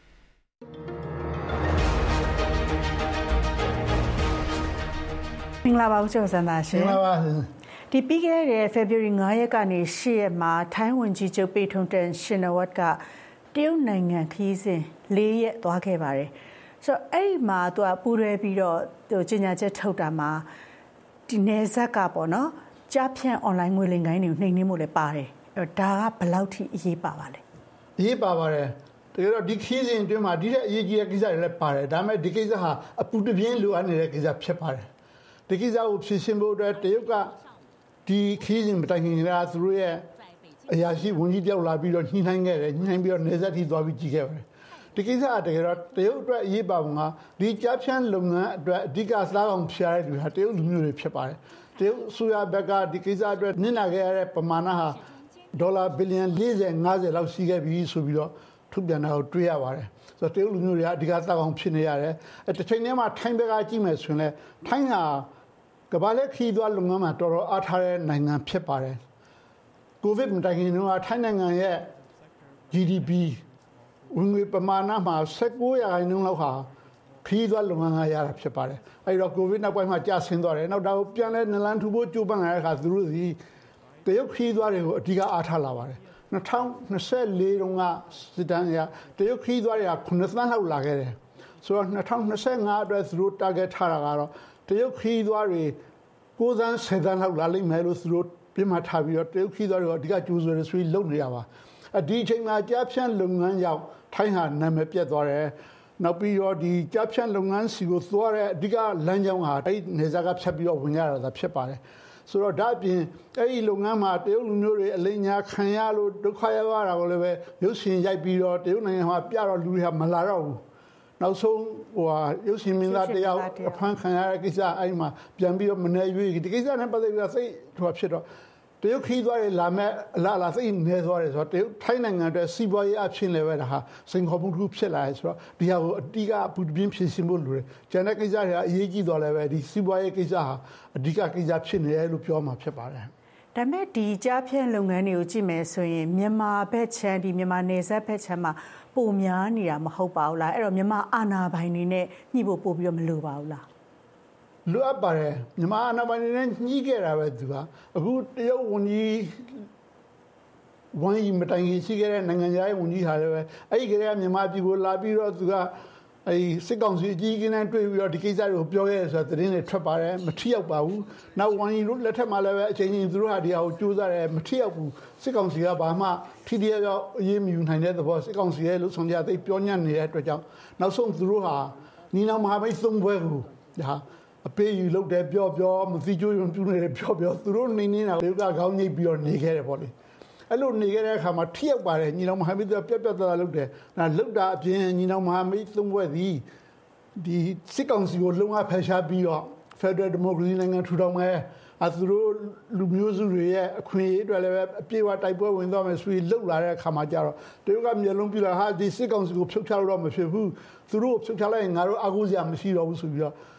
မင်္ဂလာပါဦးကျော်စံသာရှင်မင်္ဂလာပါဒီပြီးခဲ့တဲ့ February ၅ရက်ကနေ၈ရက်မှာထိုင်းဝန်ကြီးချုပ်ပေထုံတန်ရှင်နဝတ်ကတရုတ်နိုင်ငံခရီးစဉ်၄ရက်သွားခဲ့ပါတယ်ဆိုတော့အဲ့ဒီမှာသူကပူးရဲပြီးတော့သူကြေညာချက်ထုတ်တာမှာဒီနယ်ဇက်ကပေါ့နော်ကြားဖြန့် online ငွေလိမ်ကိုင်းတွေကိုနှိမ်နှင်းမှုလည်းပါတယ်အဲ့တော့ဒါကဘယ်လောက်ထိအရေးပါပါလဲအရေးပါပါတယ်တကယ်တော့ဒီခရီးစဉ်အတွင်းမှာဒီတဲ့အရေးကြီးတဲ့ကိစ္စတွေလည်းပါတယ်ဒါပေမဲ့ဒီကိစ္စဟာအပူတပြင်းလိုအပ်နေတဲ့ကိစ္စဖြစ်ပါတယ်ဒီကိစ္စကိုဖြေရှင်းဖို့အတွက်တရုတ်ကဒီခရီးစဉ်မတိုင်ခင်ကသူတို့ရဲ့အရာရှိဝန်ကြီးတယောက်လာပြီးတော့ညှိနှိုင်းခဲ့တယ်ညှိနှိုင်းပြီးတော့နေဆက်ထိသွားပြီးကြည့်ခဲ့ပါတယ်ဒီကိစ္စအတကယ်တော့တရုတ်အတွက်အရေးပါပုံကဒီကြားဖြန့်လုပ်ငန်းအတွက်အဓိကစားအောင်ဖျားတဲ့လူဟာတရုတ်လူမျိုးတွေဖြစ်ပါတယ်တရုတ်အစိုးရဘက်ကဒီကိစ္စအတွက်နစ်နာခဲ့ရတဲ့ပမာဏဟာဒေါ်လာဘီလီယံ၄၀ ၅၀လောက်ရှိခဲ့ပြီဆိုပြီးတော့ထုတ်ပြန်တာကိုတွေ့ရပါတယ်ဆိုတော့တရုတ်လူမျိုးတွေကအဓိကစားအောင်ဖြစ်နေရတယ်အဲတစ်ချိန်တည်းမှာထိုင်းဘက်ကကြည့်မယ်ဆိုရင်လည်းထိုင်းဟာကမ္ဘာလက်ခီးသွားလုပ်ငန်းမှာတော်တော်အားထားတဲ့နိုင်ငံဖြစ်ပါတယ်ကိုဗစ်မတိုင်ခင်တုန်းကထိုင်းနိုင်ငံရဲ့ ဂျီ ဒီ ပီ ဝင်ငွေပမာဏမှာ၁၉ရာခိုင်နှုန်းလောက်ဟာခီးသွားလုပ်ငန်းကရတာဖြစ်ပါတယ်အဲဒီတော့ကိုဗစ်နောက်ပိုင်းမှာကျဆင်းသွားတယ်နောက်တော့ပြန်လဲနလန်ထူဖို့ကြိုးပမ်းလာတဲ့အခါသူတို့ဒီတရုတ်ခီးသွားတွေကိုအဓိကအားထားလာပါတယ်၂၀၂၄တုန်းကစစ်တမ်းအရတရုတ်ခီးသွားတွေကခုနှစ်သန်းလောက်လာခဲ့တယ်ဆိုတော့၂၀၂၅အတွက်သူတို့ target ထားတာကတော့တရုတ်ခီးသွားတွေကိုးသန်းဆယ်သန်းလောက်လာလိမ့်မယ်လို့သူတို့ပြမှတ်ထားပြီးတော့တရုတ်ခီးသွားတွေကအဓိကကျူးဆွဲဆွေးလုပ်နေရပါအဒီအချိန်မှာကြားဖြန့်လုပ်ငန်းရောက်ထိုင်းဟာနာမည်ပြတ်သွားတယ်နောက်ပြီးတော့ဒီကြားဖြန့်လုပ်ငန်းစီကိုသွားတဲ့အဓိကလမ်းကြောင်းဟာအဲ့ဒီနေစားကဖြတ်ပြီးတော့ဝင်ရတာဖြစ်ပါတယ်ဆိုတော့ဒါအပြင်အဲ့ဒီလုပ်ငန်းမှာတရုတ်လူမျိုးတွေအလိညာခံရလို့ဒုက္ခရောက်ရတာကိုလည်းပဲရုပ်ရှင်ရိုက်ပြီးတော့တရုတ်နိုင်ငံမှာပြတော့လူတွေကမလာတော့ဘူးနောက်ဆုံးဟိုဟာရုပ်ရှင်မင်းသားတယောက်အဖမ်းခံရတဲ့ကိစ္စအဲ့မှာပြန်ပြီးတော့မနေရွေးဒီကိစ္စနဲ့ပတ်သက်ပြီးတော့စိတ်ဟိုဖြစ်တော့တရုတ်ခီးသွားတယ်လာမဲ့အလားလားစိတ်နေသွားတယ်ဆိုတော့တရုတ်ထိုင်းနိုင်ငံအတွက်စီးပွားရေးအဖြစ်လည်းပဲဒါဟာစိန်ခေါ်မှုတစ်ခုဖြစ်လာတယ်ဆိုတော့ဒီဟာကိုအတိကအပူပြင်းဖြစ်ရှင်းဖို့လိုတယ်ကျန်တဲ့ကိစ္စတွေကအရေးကြီးသွားလည်းပဲဒီစီးပွားရေးကိစ္စဟာအဓိကကိစ္စဖြစ်နေတယ်လို့ပြောမှာဖြစ်ပါတယ်ဒါမဲ့ဒီကြားဖြန့်လုပ်ငန်းတွေကိုကြည့်မယ်ဆိုရင်မြန်မာဘက်ခြမ်းဒီမြန်မာနယ်စပ်ဘက်ခြမ်းမှာပုံများနေတာမဟုတ်ပါဘူးလားအဲ့တော့မြန်မာအာဏာပိုင်တွေနဲ့ညှိဖို့ပို့ပြီးတော့မလိုပါဘူးလားလိုအပ်ပါတယ်မြန်မာအာဏာပိုင်တွေနဲ့ညှိခဲ့တာပဲသူကအခုတရုတ်ဝန်ကြီးဝန်ကြီးမတိုင်ခင်ရှိခဲ့တဲ့နိုင်ငံခြားရေးဝန်ကြီးဟာလည်းပဲအဲ့ဒီကလေးကမြန်မာပြည်ကိုလာပြီးတော့သူကအဲ့စစ်ကောင်စီအကြီးအကဲနဲ့တွေ့ပြီးတော့ဒီကိစ္စတွေကိုပြောခဲ့ရဆိုတဲ့သတင်းတွေထွက်ပါတယ်မထီရောက်ပါဘူးနောက်ဝန်ကြီးတို့လက်ထက်မှာလည်းပဲအချိန်ချင်းသူတို့ဟာဒီဟာကိုစူးစမ်းတယ်မထီရောက်ဘူးစစ်ကောင်စီကဘာမှထီတရရောက်အရေးမယူနိုင်တဲ့သဘောစစ်ကောင်စီရဲ့လို့ဆောင်ကြသိပြောညံ့နေတဲ့အတွက်ကြောင့်နောက်ဆုံးသူတို့ဟာနီနောင်မဟာမိတ်သုံးဘွဲကိုဒါအပေးယူလုပ်တယ်ပြောပြောမသိကြိုးရုံပြူနေတယ်ပြောပြောသူတို့နေနေတာတရုတ်ကခေါင်းညိတ်ပြီးတော့နေခဲ့တယ်ပေါ့လေအဲ့လိုနေခဲ့တဲ့အခါမှာထိရောက်ပါတယ်ညီနောင်မဟာမိတ်ကပြက်ပြက်သားသားလုပ်တယ်ဒါလုပ်တာအပြင်ညီနောင်မဟာမိတ်သုံးဘွဲသည်ဒီစစ်ကောင်စီကိုလုံးဝဖယ်ရှားပြီးတော့ Federal Democracy နိုင်ငံထူထောင်မယ်အဲသူတို့လူမျိုးစုတွေရဲ့အခွင့်အရေးအတွက်လည်းအပြည့်အဝတိုက်ပွဲဝင်သွားမယ်ဆိုပြီးလှုပ်လာတဲ့အခါမှာကျတော့တရုတ်ကမျိုးလုံးပြလာဟာဒီစစ်ကောင်စီကိုဖြုတ်ချလို့တော့မဖြစ်ဘူးသူတို့ဖြုတ်ချလိုက်ရင်ငါတို့အာကိုစရာမရှိတော့ဘူးဆိုပြီးတော့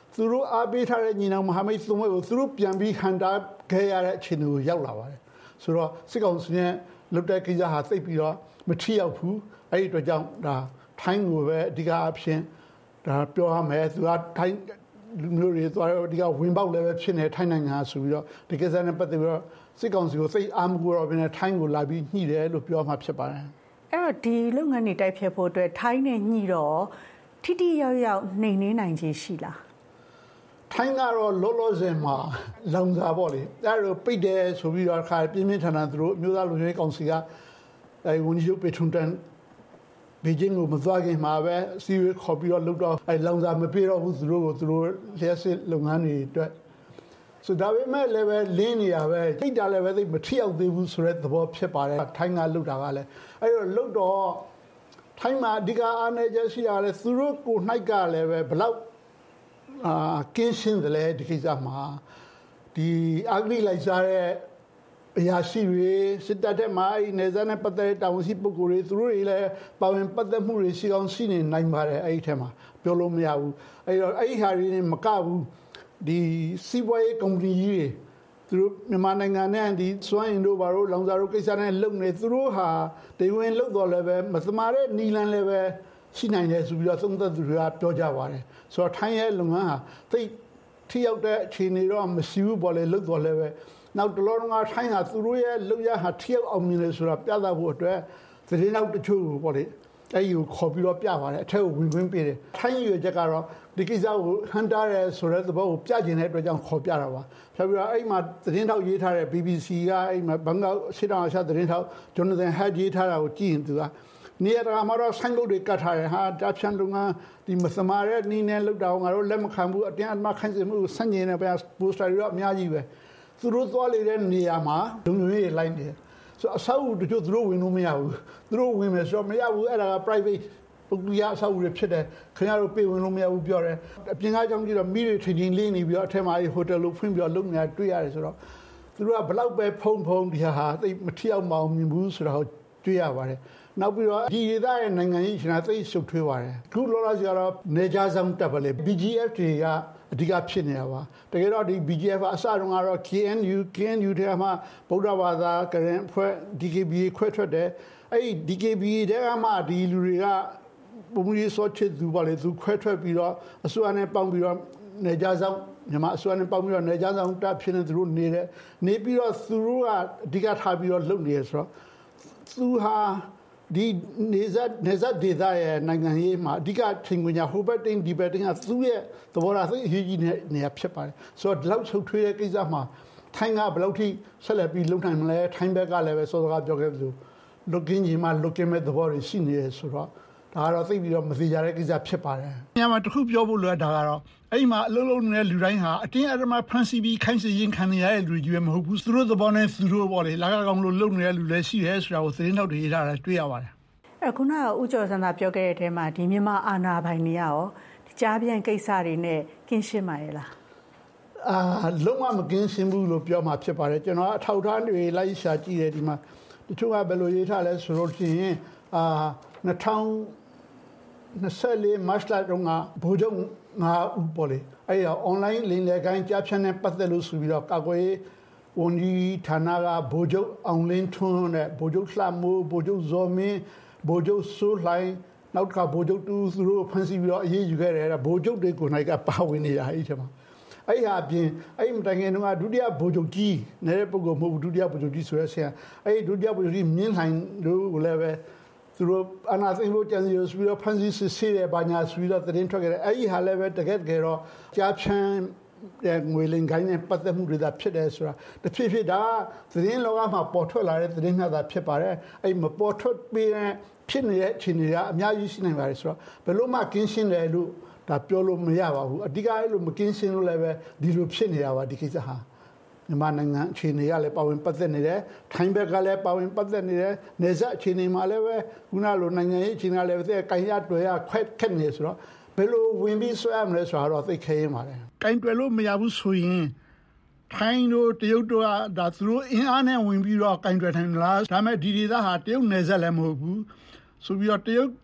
သူတို့အားပေးထားတဲ့ညီနောင်မဟာမိတ်သုံးဘက်ကိုသူတို့ပြန်ပြီးဟန်တာခဲ့ရတဲ့အခြေအနေကိုရောက်လာပါတယ်ဆိုတော့စစ်ကောင်စီနဲ့လွတ်တဲ့ကိစ္စဟာသိပ်ပြီးတော့မထီရောက်ဘူးအဲ့ဒီအတွက်ကြောင့်ဒါထိုင်းကိုပဲအဓိကအဖြစ်ဒါပြောရမယ်သူကထိုင်းလူမျိုးတွေသွားတော့ဒီကဝင်ပေါက်လည်းပဲဖြစ်နေထိုင်းနိုင်ငံဆိုပြီးတော့ဒီကိစ္စနဲ့ပတ်သက်ပြီးတော့စစ်ကောင်စီကိုသိအားမကိုတော့ဘယ်နဲ့ထိုင်းကိုလာပြီးညှိတယ်လို့ပြောမှဖြစ်ပါတယ်အဲ့တော့ဒီလုပ်ငန်းတွေတိုက်ဖြတ်ဖို့အတွက်ထိုင်းနဲ့ညှိတော့ထိထိရောက်ရောက်နှိမ်နှင်းနိုင်ခြင်းရှိလားထိုင်းကတော့လောလောဆယ်မှာလောင်စာပေါ့လေအဲ့တော့ပိတ်တယ်ဆိုပြီးတော့ခါပြင်းပြင်းထန်ထန်သူတို့မျိုးသားလူမျိုးကောင်စီကအဲဝန်ကြီးချုပ်ပေထွန်တန်ဘေဂျင်းကိုမသွားခင်မှာပဲစီဝေးခေါ်ပြီးတော့လုပ်တော့အဲလောင်စာမပြေတော့ဘူးသူတို့ကိုသူတို့လျှက်စစ်လုပ်ငန်းတွေအတွက်ဆိုဒါပေမဲ့လည်းပဲလင်းနေရပဲထိတ်တာလည်းပဲသိမထီရောက်သေးဘူးဆိုတဲ့သဘောဖြစ်ပါတယ်ထိုင်းကလုပ်တာကလည်းအဲ့တော့လုပ်တော့ထိုင်းမှာအဓိကအားနေချက်ရှိတာလည်းသူတို့ကိုနှိုက်ကလည်းပဲဘလောက်အာကင်းရှင်းတယ်လေဒီကိစ္စမှာဒီအဂရိလိုက်စားတဲ့အရာရှိတွေစစ်တပ်တဲ့မှာအဲ့နေစနဲ့ပတ်သက်တဲ့တာဝန်ရှိပုဂ္ဂိုလ်တွေသူတို့တွေလည်းပါဝင်ပတ်သက်မှုတွေရှိအောင်ရှိနေနိုင်ပါတယ်အဲ့ဒီထဲမှာပြောလို့မရဘူးအဲ့တော့အဲ့ဒီဟာတွေနဲ့မကဘူးဒီစီးပွားရေးကုမ္ပဏီကြီးတွေသူတို့မြန်မာနိုင်ငံနဲ့ဒီစွမ်းအင်တို့ဘာလို့လောင်စာတို့ကိစ္စနဲ့လုပ်နေသူတို့ဟာတေဝင်လုပ်တော့လည်းပဲမသမာတဲ့နီလန်လည်းပဲရှိနိုင်တယ်ဆိုပြီးတော့သုံးသက်သူတွေကပြောကြပါတယ်ဆိုတော့ထိုင်းရဲ့လုပ်ငန်းဟာသိထိရောက်တဲ့အခြေအနေတော့မရှိဘူးပေါ့လေလုပ်တော့လည်းပဲနောက်တလောကထိုင်းဟာသူတို့ရဲ့လုပ်ရဟာထိရောက်အောင်မြင်တယ်ဆိုတာပြသဖို့အတွက်သတင်းနောက်တချို့ပေါ့လေအဲ့ဒီကိုခေါ်ပြီးတော့ပြပါတယ်အထက်ကိုဝင်ခွင့်ပေးတယ်ထိုင်းရွေချက်ကတော့ဒီကိစ္စကိုဟန်တာရဲဆိုတဲ့သဘောကိုပြကျင်တဲ့အတွက်ကြောင့်ခေါ်ပြတာပါဆက်ပြီးတော့အဲ့မှာသတင်းထောက်ရေးထားတဲ့ B B C ကအဲ့မှာဘန်ကောက်ရှေ့တောင်အာရှသတင်းထောက်ဂျွန်နသန်ဟက်ရေးထားတာကိုကြည့်ရင်သူကနေရာမှာတော့ဆိုင်ဘုတ်တွေကတ်ထားတယ်ဟာတာချန်လုံကဒီမသမားတဲ့နီးနဲ့လောက်တာငါတို့လက်မခံဘူးအတင်းအဓမ္မခိုင်းစေမှုစန့်ကျင်နေပဲပိုစတာတွေတော့အများကြီးပဲသူတို့သွားလေတဲ့နေရာမှာလုံလုံရေးလိုက်နေဆိုအဆောက်အဦတချို့သူတို့ဝင်လို့မရဘူးသူတို့ဝင်မယ်ဆိုတော့မရဘူးအဲ့ဒါက private ပုဂ္ဂလိကအဆောက်အဦတွေဖြစ်တယ်ခင်ဗျားတို့ပြေဝင်လို့မရဘူးပြောတယ်အပြင်ကကြောင့်ကြည့်တော့မိတွေထင်ထင်လေးနေပြီးတော့အထက်မှာဟိုတယ်လို့ဖွင့်ပြီးတော့လုပ်နေတာတွေ့ရတယ်ဆိုတော့သူတို့ကဘလောက်ပဲဖုံဖုံဒီဟာသိမထီအောင်မအောင်မြင်ဘူးဆိုတော့တွေ့ရပါတယ်နောက်ပြီးတော့ဒီဒေသရဲ့နိုင်ငံရေးရှင်သာသိရှုပ်ထွေးပါတယ်အခုလောလောဆယ်ကတော့နေကြဆောင်တပ်ပါလေ B G F တွေကအဓိကဖြစ်နေတာပါတကယ်တော့ဒီ B G F အစတုန်းကတော့ K N U K N U ထဲမှာဗုဒ္ဓဘာသာကရင်ဖွဲ့ D K B A ခွဲထွက်တယ်အဲ့ဒီ D K B A ထဲမှာဒီလူတွေကပုံမှန်စောချစ်သူပါလေသူခွဲထွက်ပြီးတော့အစိုးရနဲ့ပေါင်းပြီးတော့နေကြဆောင်မြန်မာအစိုးရနဲ့ပေါင်းပြီးတော့နေကြဆောင်တပ်ဖြစ်နေသူတို့နေတယ်နေပြီးတော့သူတို့ကအဓိကထားပြီးတော့လုပ်နေရဆိုတော့သူဟာဒီနေဇက်နေဇက်ဒေသရဲ့နိုင်ငံရေးမှာအဓိကထင်ခွင့်ရဟိုဘက်တင်းဒီဘက်တင်းကသူ့ရဲ့သဘောထားသိအရေးကြီးတဲ့နေရာဖြစ်ပါတယ်ဆိုတော့ဒီလောက်ချုပ်ထွေးတဲ့ကိစ္စမှာထိုင်းကဘယ်လောက်ထိဆက်လက်ပြီးလုံနိုင်မလဲထိုင်းဘက်ကလည်းပဲစောစောကပြောခဲ့သလိုလုကင်းကြီးမှာလုကင်းမဲ့သဘောတွေရှိနေတယ်ဆိုတော့ဒါကတော့သိပြီးတော့မသိကြတဲ့ကိစ္စဖြစ်ပါတယ်။ညမှာတခုပြောဖို့လိုတာကတော့အဲ့မှာအလုံးလုံးနေတဲ့လူတိုင်းဟာအတင်းအဓမ္မဖန်ဆီးပြီးခိုင်းစေရင်ခံရတဲ့လူကြီးပဲမဟုတ်ဘူး။သူတို့သဘောနဲ့သူတို့ပေါ့လေလာကကောင်လို့လုံနေတဲ့လူလည်းရှိရဲဆိုတာကိုသတင်းထောက်တွေရေးထားတာတွေ့ရပါတယ်။အခုနကဦးကျော်စံသာပြောခဲ့တဲ့အထဲမှာဒီမြန်မာအာဏာပိုင်တွေရောဒီကြားပြန်ကိစ္စတွေနဲ့ကင်းရှင်းပါရဲ့လား။အာလုံးဝမကင်းရှင်းဘူးလို့ပြောမှဖြစ်ပါတယ်။ကျွန်တော်အထောက်ထားတွေလိုက်ရှာကြည့်တယ်ဒီမှာတချို့ကဘယ်လိုရေးထားလဲဆိုလို့ရှိရင်အာ၂၀၂၄ March လတုန်းကဗိုလ်ချုပ်ငါးဦးပေါ်လေအဲ့ရ online လိမ်လည်ကိုင်းကြားဖြတ်နဲ့ပတ်သက်လို့ဆိုပြီးတော့ကာကွယ်ဝန်ကြီးဌာနကဗိုလ်ချုပ်အောင်လင်းထွန်းနဲ့ဗိုလ်ချုပ်လှမိုးဗိုလ်ချုပ်ဇော်မင်းဗိုလ်ချုပ်စိုးလှိုင်နောက်ကဗိုလ်ချုပ်တူသူတို့ဖမ်းဆီးပြီးတော့အရေးယူခဲ့တယ်ဗိုလ်ချုပ်တွေကိုနိုင်ကပါဝင်နေတာအဲ့ဒီမှာအဲ့ဟာအပြင်အဲ့မတိုင်ခင်တုန်းကဒုတိယဗိုလ်ချုပ်ကြီးနေတဲ့ပုဂ္ဂိုလ်မဟုတ်ဘူးဒုတိယဗိုလ်ချုပ်ကြီးဆိုရဲဆရာအဲ့ဒီဒုတိယဗိုလ်ချုပ်ကြီးမြင်းလှိုင်တို့ကိုလည်းပဲသူတို့အနာသိလို့ကြံစီရပြီးတော့ဖန်စီစစ်ဆေးတယ်ဘာညာဆိုပြီးတော့သတင်းထွက်ခဲ့တယ်အဲ့ဒီဟာလည်းပဲတကယ်တကယ်တော့ကြားဖြန်းငွေလင်ကိုင်းနဲ့ပတ်သက်မှုတွေသာဖြစ်တယ်ဆိုတာတစ်ဖြစ်ဖြစ်ဒါသတင်းလောကမှာပေါ်ထွက်လာတဲ့သတင်းများသာဖြစ်ပါတယ်အဲ့မပေါ်ထွက်ပေးတဲ့ဖြစ်နေတဲ့အခြေအနေကအများကြီးရှိနိုင်ပါတယ်ဆိုတော့ဘယ်လို့မှကင်းရှင်းတယ်လို့ဒါပြောလို့မရပါဘူးအဓိကအဲ့လိုမကင်းရှင်းလို့လည်းပဲဒီလိုဖြစ်နေတာပါဒီကိစ္စဟာမြန်မာနိုင်ငံအခြေအနေကလည်းပါဝင်ပတ်သက်နေတယ်ထိုင်းဘက်ကလည်းပါဝင်ပတ်သက်နေတယ်နေဆက်အခြေအနေမှာလည်းပဲခုနလိုနိုင်ငံရေးအခြေအနေကလည်းပဲကင်ရတွေ့ရခွက်ခက်နေဆိုတော့ဘယ်လိုဝင်ပြီးဆွဲရမလဲဆိုတာတော့သိခဲရင်ပါတယ်ကင်တွေ့လို့မရဘူးဆိုရင်ထိုင်းတို့တရုတ်တို့ကဒါသူတို့အင်အားနဲ့ဝင်ပြီးတော့ကင်တွေ့ထိုင်လားဒါပေမဲ့ဒီဒေသဟာတရုတ်နယ်စပ်လည်းမဟုတ်ဘူးဆိုပြီးတော့တရုတ်တ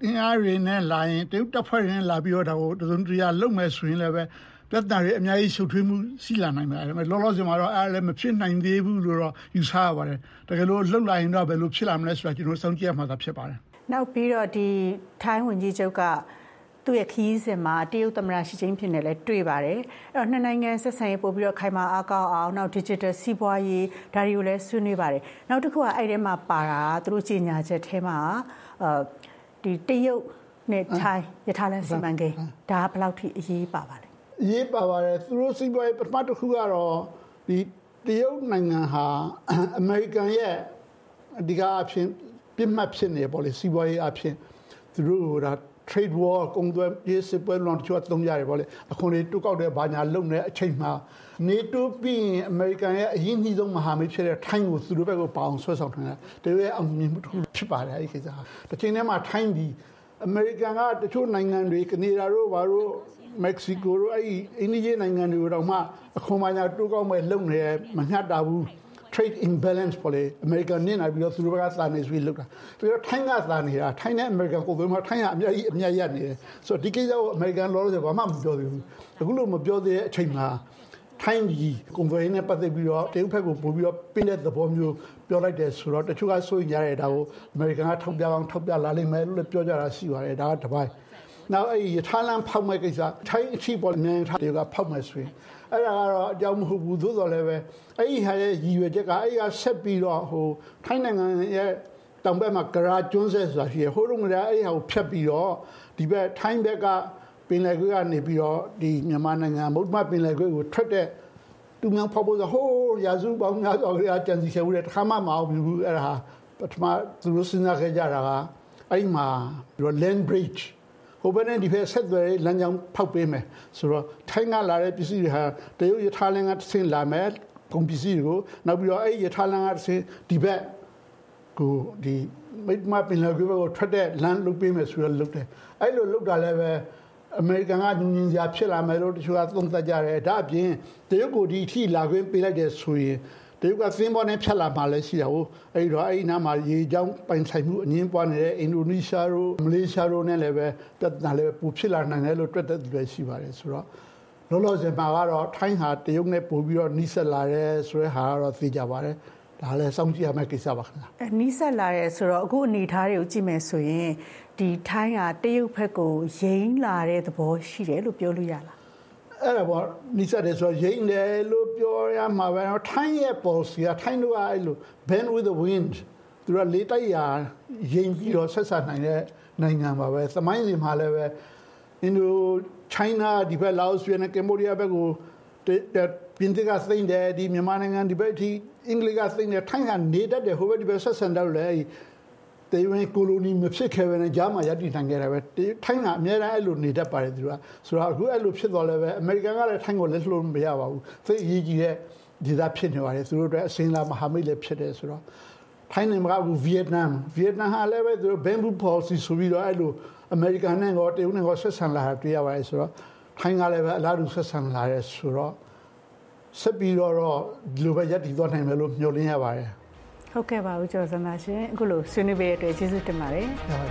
အင်အားတွေနဲ့လာရင်တရုတ်တပ်ဖွဲ့တွေနဲ့လာပြီးတော့ဒါကိုတစုံတရာလုံမဲ့ဆိုရင်လည်းပဲပြဿနာတွေအများကြီးရှုပ်ထွေးမှုရှိလာနိုင်ပါတယ်။လောလောဆယ်မှာတော့အဲ့လည်းမဖြစ်နိုင်သေးဘူးလို့တော့ယူဆရပါတယ်။တကယ်လို့လှုပ်လာရင်တော့ဘယ်လိုဖြစ်လာမလဲဆိုတာကျွန်တော်စောင့်ကြည့်ရမှာသာဖြစ်ပါတယ်။နောက်ပြီးတော့ဒီထိုင်းဝန်ကြီးချုပ်ကသူ့ရဲ့ခီးစဉ်မှာတရုတ်သမ္မတရှီကျင်းဖျင်နဲ့လည်းတွေ့ပါတယ်။အဲ့တော့နှစ်နိုင်ငံဆက်ဆံရေးပို့ပြီးတော့ခိုင်မာအားကောင်းအောင်နောက် digital စီးပွားရေးဒါတွေကိုလည်းဆွေးနွေးပါတယ်။နောက်တစ်ခုကအဲ့ဒီမှာပါတာသူတို့ကြီးညာချက်ထဲမှာအဲဒီတရုတ်နဲ့ထိုင်းရထားလမ်းစီမံကိန်းဒါဘယ်လောက်ထိအရေးပါပါလဲအရေးပါပါတယ်သူတို့စီးပွားရေးပထမတစ်ခုကတော့ဒီတရုတ်နိုင်ငံဟာအမေရိကန်ရဲ့အဓိကအဖြစ်ပြစ်မှတ်ဖြစ်နေပေါ့လေစီးပွားရေးအဖြစ်သူတို့က trade war ကုန်သွယ်ရေးစစ်ပွဲလွန်ချွတ်သုံးရတယ်ပေါ့လေအခုလေတူကောက်တဲ့ဘာညာလုံနေအချိန်မှာ NATO ပြီးရင်အမေရိကန်ရဲ့အရင်ကြီးဆုံးမဟာမိတ်ဖြစ်တဲ့ထိုင်းကိုသူတို့ဘက်ကပေါအောင်ဆွဲဆောင်နေတာတကယ်အောင်မြင်မှုတစ်ခုဖြစ်ပါတယ်အဲ့ဒီကိစ္စဟာတစ်ချိန်တည်းမှာထိုင်းဒီအမေရိကန်ကတချို့နိုင်ငံတွေကနေဒါတို့ဘာလို့မက္ကဆီကိုတို့အဲ့ဒီအိန္ဒိယနိုင်ငံတွေတော့မှအခွန်မှညာတူကောက်မဲ့လုံနေမညှတာဘူး trade imbalance ပေါ်လေအမေရိကန်နဲ့နိုင်ပြီးတော့သူတို့ကစာနေဆွေးလောက်တာပြီးတော့ထိုင်းကစာနေတာထိုင်းနဲ့အမေရိကန်ကိုယ်သွေးမှာထိုင်းကအများကြီးအများကြီးရနေတယ်ဆိုတော့ဒီကိစ္စကိုအမေရိကန်လောလောဆယ်ဘာမှမပြောသေးဘူးအခုလို့မပြောသေးတဲ့အချိန်မှာထိုင်းကြီးကွန်ဗေးနဲ့ပတ်သက်ပြီးတော့တရုတ်ဘက်ကိုပို့ပြီးတော့ပြင်းတဲ့သဘောမျိုးပြောလိုက်တယ်ဆိုတော့တချို့ကစိုးရိမ်ကြတယ်ဒါကိုအမေရိကန်ကထောက်ပြအောင်ထောက်ပြလာလိမ့်မယ်လို့ပြောကြတာရှိပါတယ်ဒါကတစ်ပိုင်းနောက်အဲ့ဒီထားလမ်းဖောက်မဲ့ကိစ္စထိုင်းအချိပေါ်မြန်ထားတွေကဖောက်မဲ့ဆိုရင်အဲ့ဒါကတော့အကြောင်းမဟုတ်ဘူးသို့တော်လည်းပဲအဲ့ဒီဟာရဲ့ရည်ရွယ်ချက်ကအဲ့ဒီကဆက်ပြီးတော့ဟိုထိုင်းနိုင်ငံရဲ့တောင်ဘက်မှာဂရာကျွန်းဆက်ဆိုတာရှိရဟိုတုန်းကအဲ့ဒီဟာကိုဖြတ်ပြီးတော့ဒီဘက်ထိုင်းဘက်ကပင်လယ်ကွေ့ကနေပြီးတော့ဒီမြန်မာနိုင်ငံမုတ်မပင်လယ်ကွေ့ကိုထွက်တဲ့တူမြောင်ဖောက်ဖို့ဆိုဟိုရာစုပေါင်းများစွာကကြံစီခဲ့ဦးတယ်တစ်ခါမှမအောင်ဘူးအဲ့ဒါပထမသူတို့စဉ်းစားခဲ့ကြတာကအဲ့ဒီမှာ land bridgeဟိုဘက်နဲ့ဒီဘက်ဆက်သွယ်လမ်းကြောင်းဖောက်ပေးမယ်ဆိုတော့ထိုင်းကလာတဲ့ပစ္စည်းတွေဟာတရုတ်ရထားလမ်းကတစ်ဆင့်လာမယ်ကုန်ပစ္စည်းတွေကိုနောက်ပြီးတော့အဲ့ဒီရထားလမ်းကတစ်ဆင့်ဒီဘက်ကိုဒီမိတ်မပင်လယ်ကွေ့ကိုထွက်တဲ့လမ်းလုပ်ပေးမယ်ဆိုတော့လုပ်တယ်အဲ့လိုလုပ်တာလည်းပဲအမေရိကန်ကညင်စရာဖြစ်လာမယ်လို့တချို့ကသုံးသပ်ကြတယ်ဒါအပြင်တရုတ်ကိုဒီအထိလာခွင့်ပေးလိုက်တဲ့ဆိုရင်တရုတ်ကသင်းပေါ်နဲ့ဖြတ်လာမှလည်းရှိတာဟုတ်အဲ့တော့အဲ့ဒီနားမှာရေကြောင်းပိုင်ဆိုင်မှုအငင်းပွားနေတဲ့အင်ဒိုနီးရှားတို့မလေးရှားတို့နဲ့လည်းပဲပြဿနာလည်းပူဖြစ်လာနိုင်တယ်လို့တွက်တဲ့သူတွေရှိပါတယ်ဆိုတော့လောလောဆယ်မှာကတော့ထိုင်းဟာတရုတ်နဲ့ပို့ပြီးတော့နှိစက်လာတယ်ဆိုတဲ့ဟာကတော့သိကြပါတယ်ဒါလည်းစောင့်ကြည့်ရမယ့်ကိစ္စပါခင်ဗျာ။နှိစက်လာတယ်ဆိုတော့အခုအနေထားတွေကိုကြည့်မယ်ဆိုရင်ဒီထိုင်းကတရုတ်ဘက်ကိုယိမ်းလာတဲ့သဘောရှိတယ်လို့ပြောလို့ရလား။အဲ့ဒါပေါ့နှိစက်တယ်ဆိုတော့ယိမ်းတယ်လို့ပြောရမှာပဲထိုင်းရဲ့ policy ကထိုင်းတို့ကအဲ့လို bend with the wind သူကလေတိုက်ရာယိမ်းပြီးတော့ဆက်ဆက်နိုင်တဲ့နိုင်ငံပါပဲ။သမိုင်းစီမှာလည်းပဲအင်ဒိုချိုင်းနာဒီဘက်လာအိုနဲ့ကမ်ဘောဒီးယားဘက်ကိုပြင်သစ်ကသိမ်းတယ်ဒီမြန်မာနိုင်ငံဒီဘက်အထိအင်္ဂလိပ်ကသိမ်းတယ်ထိုင်းကနေတတ်တယ်ဟိုဘက်ဒီဘက်ဆက်ဆံတော့လေတေဝင်းကိုလိုနီမဖြစ်ခဲ့ပဲနဲ့ကြားမှာရည်တည်နိုင်ခဲ့တာပဲထိုင်းကအများအားအဲ့လိုနေတတ်ပါတယ်သူကဆိုတော့အခုအဲ့လိုဖြစ်သွားလဲပဲအမေရိကန်ကလည်းထိုင်းကိုလက်လှုပ်မရပါဘူးသိအရေးကြီးတဲ့ဒေသဖြစ်နေပါတယ်သူတို့အတွက်အစင်းလာမဟာမိတ်လည်းဖြစ်တယ်ဆိုတော့ထိုင်းနေမှာကဗီယက်နမ်ဗီယက်နမ်ဟာလည်းပဲသူတို့ bamboo policy ဆိုပြီးတော့အဲ့လိုအမေရိကန်နဲ့ကောတရုတ်နဲ့ကောဆက်ဆံလာတာတွေ့ရပါတယ်ဆိုတော့ထိုင်းကလည်းပဲအလားတူဆက်ဆံလာတယ်ဆိုတော့ဆက်ပြီးတော့ဒီလိုပဲရည်တည်သွားနိုင်မယ်လို့မျှော်လင့်ရပါတယ်ဟုတ်ကဲ့ပါဦးကျော်စံသာရှင်အခုလိုဆွေးနွေးပေးတဲ့အတွက်ကျေးဇူးတင်ပါတယ်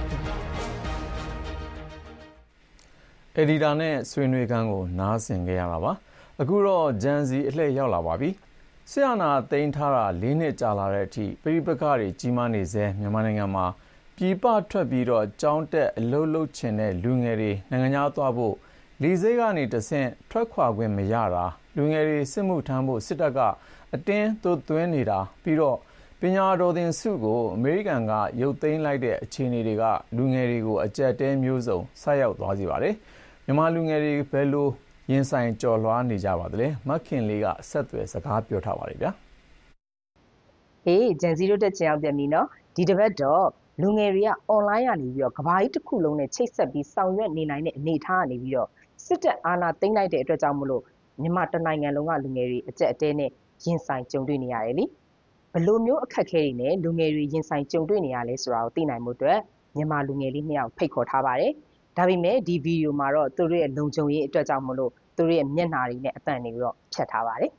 အက်ဒီတာနဲ့ဆွေးနွေးခန်းကိုနားဆင်ကြရတာပါအခုတော့ဂျန်စီအလှည့်ရောက်လာပါပြီဆရာနာသိမ်းထားတာ၄နှစ်ကြာလာတဲ့အထိပြည်ပကတွေကြီးမားနေစေမြန်မာနိုင်ငံမှာပြည်ပထွက်ပြီးတော့ကြောင်းတက်အလုပ်လုပ်ချင်တဲ့လူငယ်တွေနိုင်ငံခြားသွားဖို့လီစိတ်ကနေတဆင့်ထွက်ခွာခွင့်မရတာလူငယ်တွေစစ်မှုထမ်းဖို့စစ်တပ်ကအတင်းသွတ်သွင်းနေတာပြီးတော့ပညာတော်သင်စုကိုအမေရိကန်ကရုပ်သိမ်းလိုက်တဲ့အခြေအနေတွေကလူငယ်တွေကိုအကြက်တဲမျိုးစုံဆက်ရောက်သွားစေပါတယ်မြန်မာလူငယ်တွေဘယ်လိုရင်ဆိုင်ကြော်လွှားနေကြပါသလဲမခင်လေးကအဆက်အသွယ်စကားပြောထားပါတယ်ဗျာဟေးဂျန်စီတို့တက်ချင်အောင်ပြန်ပြီနော်ဒီတစ်ပတ်တော့လူငယ်တွေက online ကနေပြီးတော့ကဘာကြီးတစ်ခုလုံးနဲ့ချိတ်ဆက်ပြီးဆောင်ရွက်နေနိုင်တဲ့အနေအထားကနေပြီးတော့စစ်တပ်အာဏာသိမ်းလိုက်တဲ့အတွက်ကြောင့်မလို့မြန်မာတနိုင်ငံလုံးကလူငယ်တွေအကြက်အတဲနဲ့ရင်ဆိုင်ကြုံတွေ့နေရတယ်လေဘယ်လိုမျိုးအခက်အခဲတွေနဲ့လူငယ်တွေရင်ဆိုင်ကြုံတွေ့နေရလဲဆိုတာကိုသိနိုင်မှုအတွက်မြန်မာလူငယ်လေးနှစ်ယောက်ဖိတ်ခေါ်ထားပါတယ်ဒါပေမဲ့ဒီဗီဒီယိုမှာတော့သူတို့ရဲ့လုံခြုံရေးအတွက်ကြောင့်မလို့သူတို့ရဲ့မျက်နှာတွေနဲ့အသံတွေပြီးတော့ဖြတ်ထားပါတယ်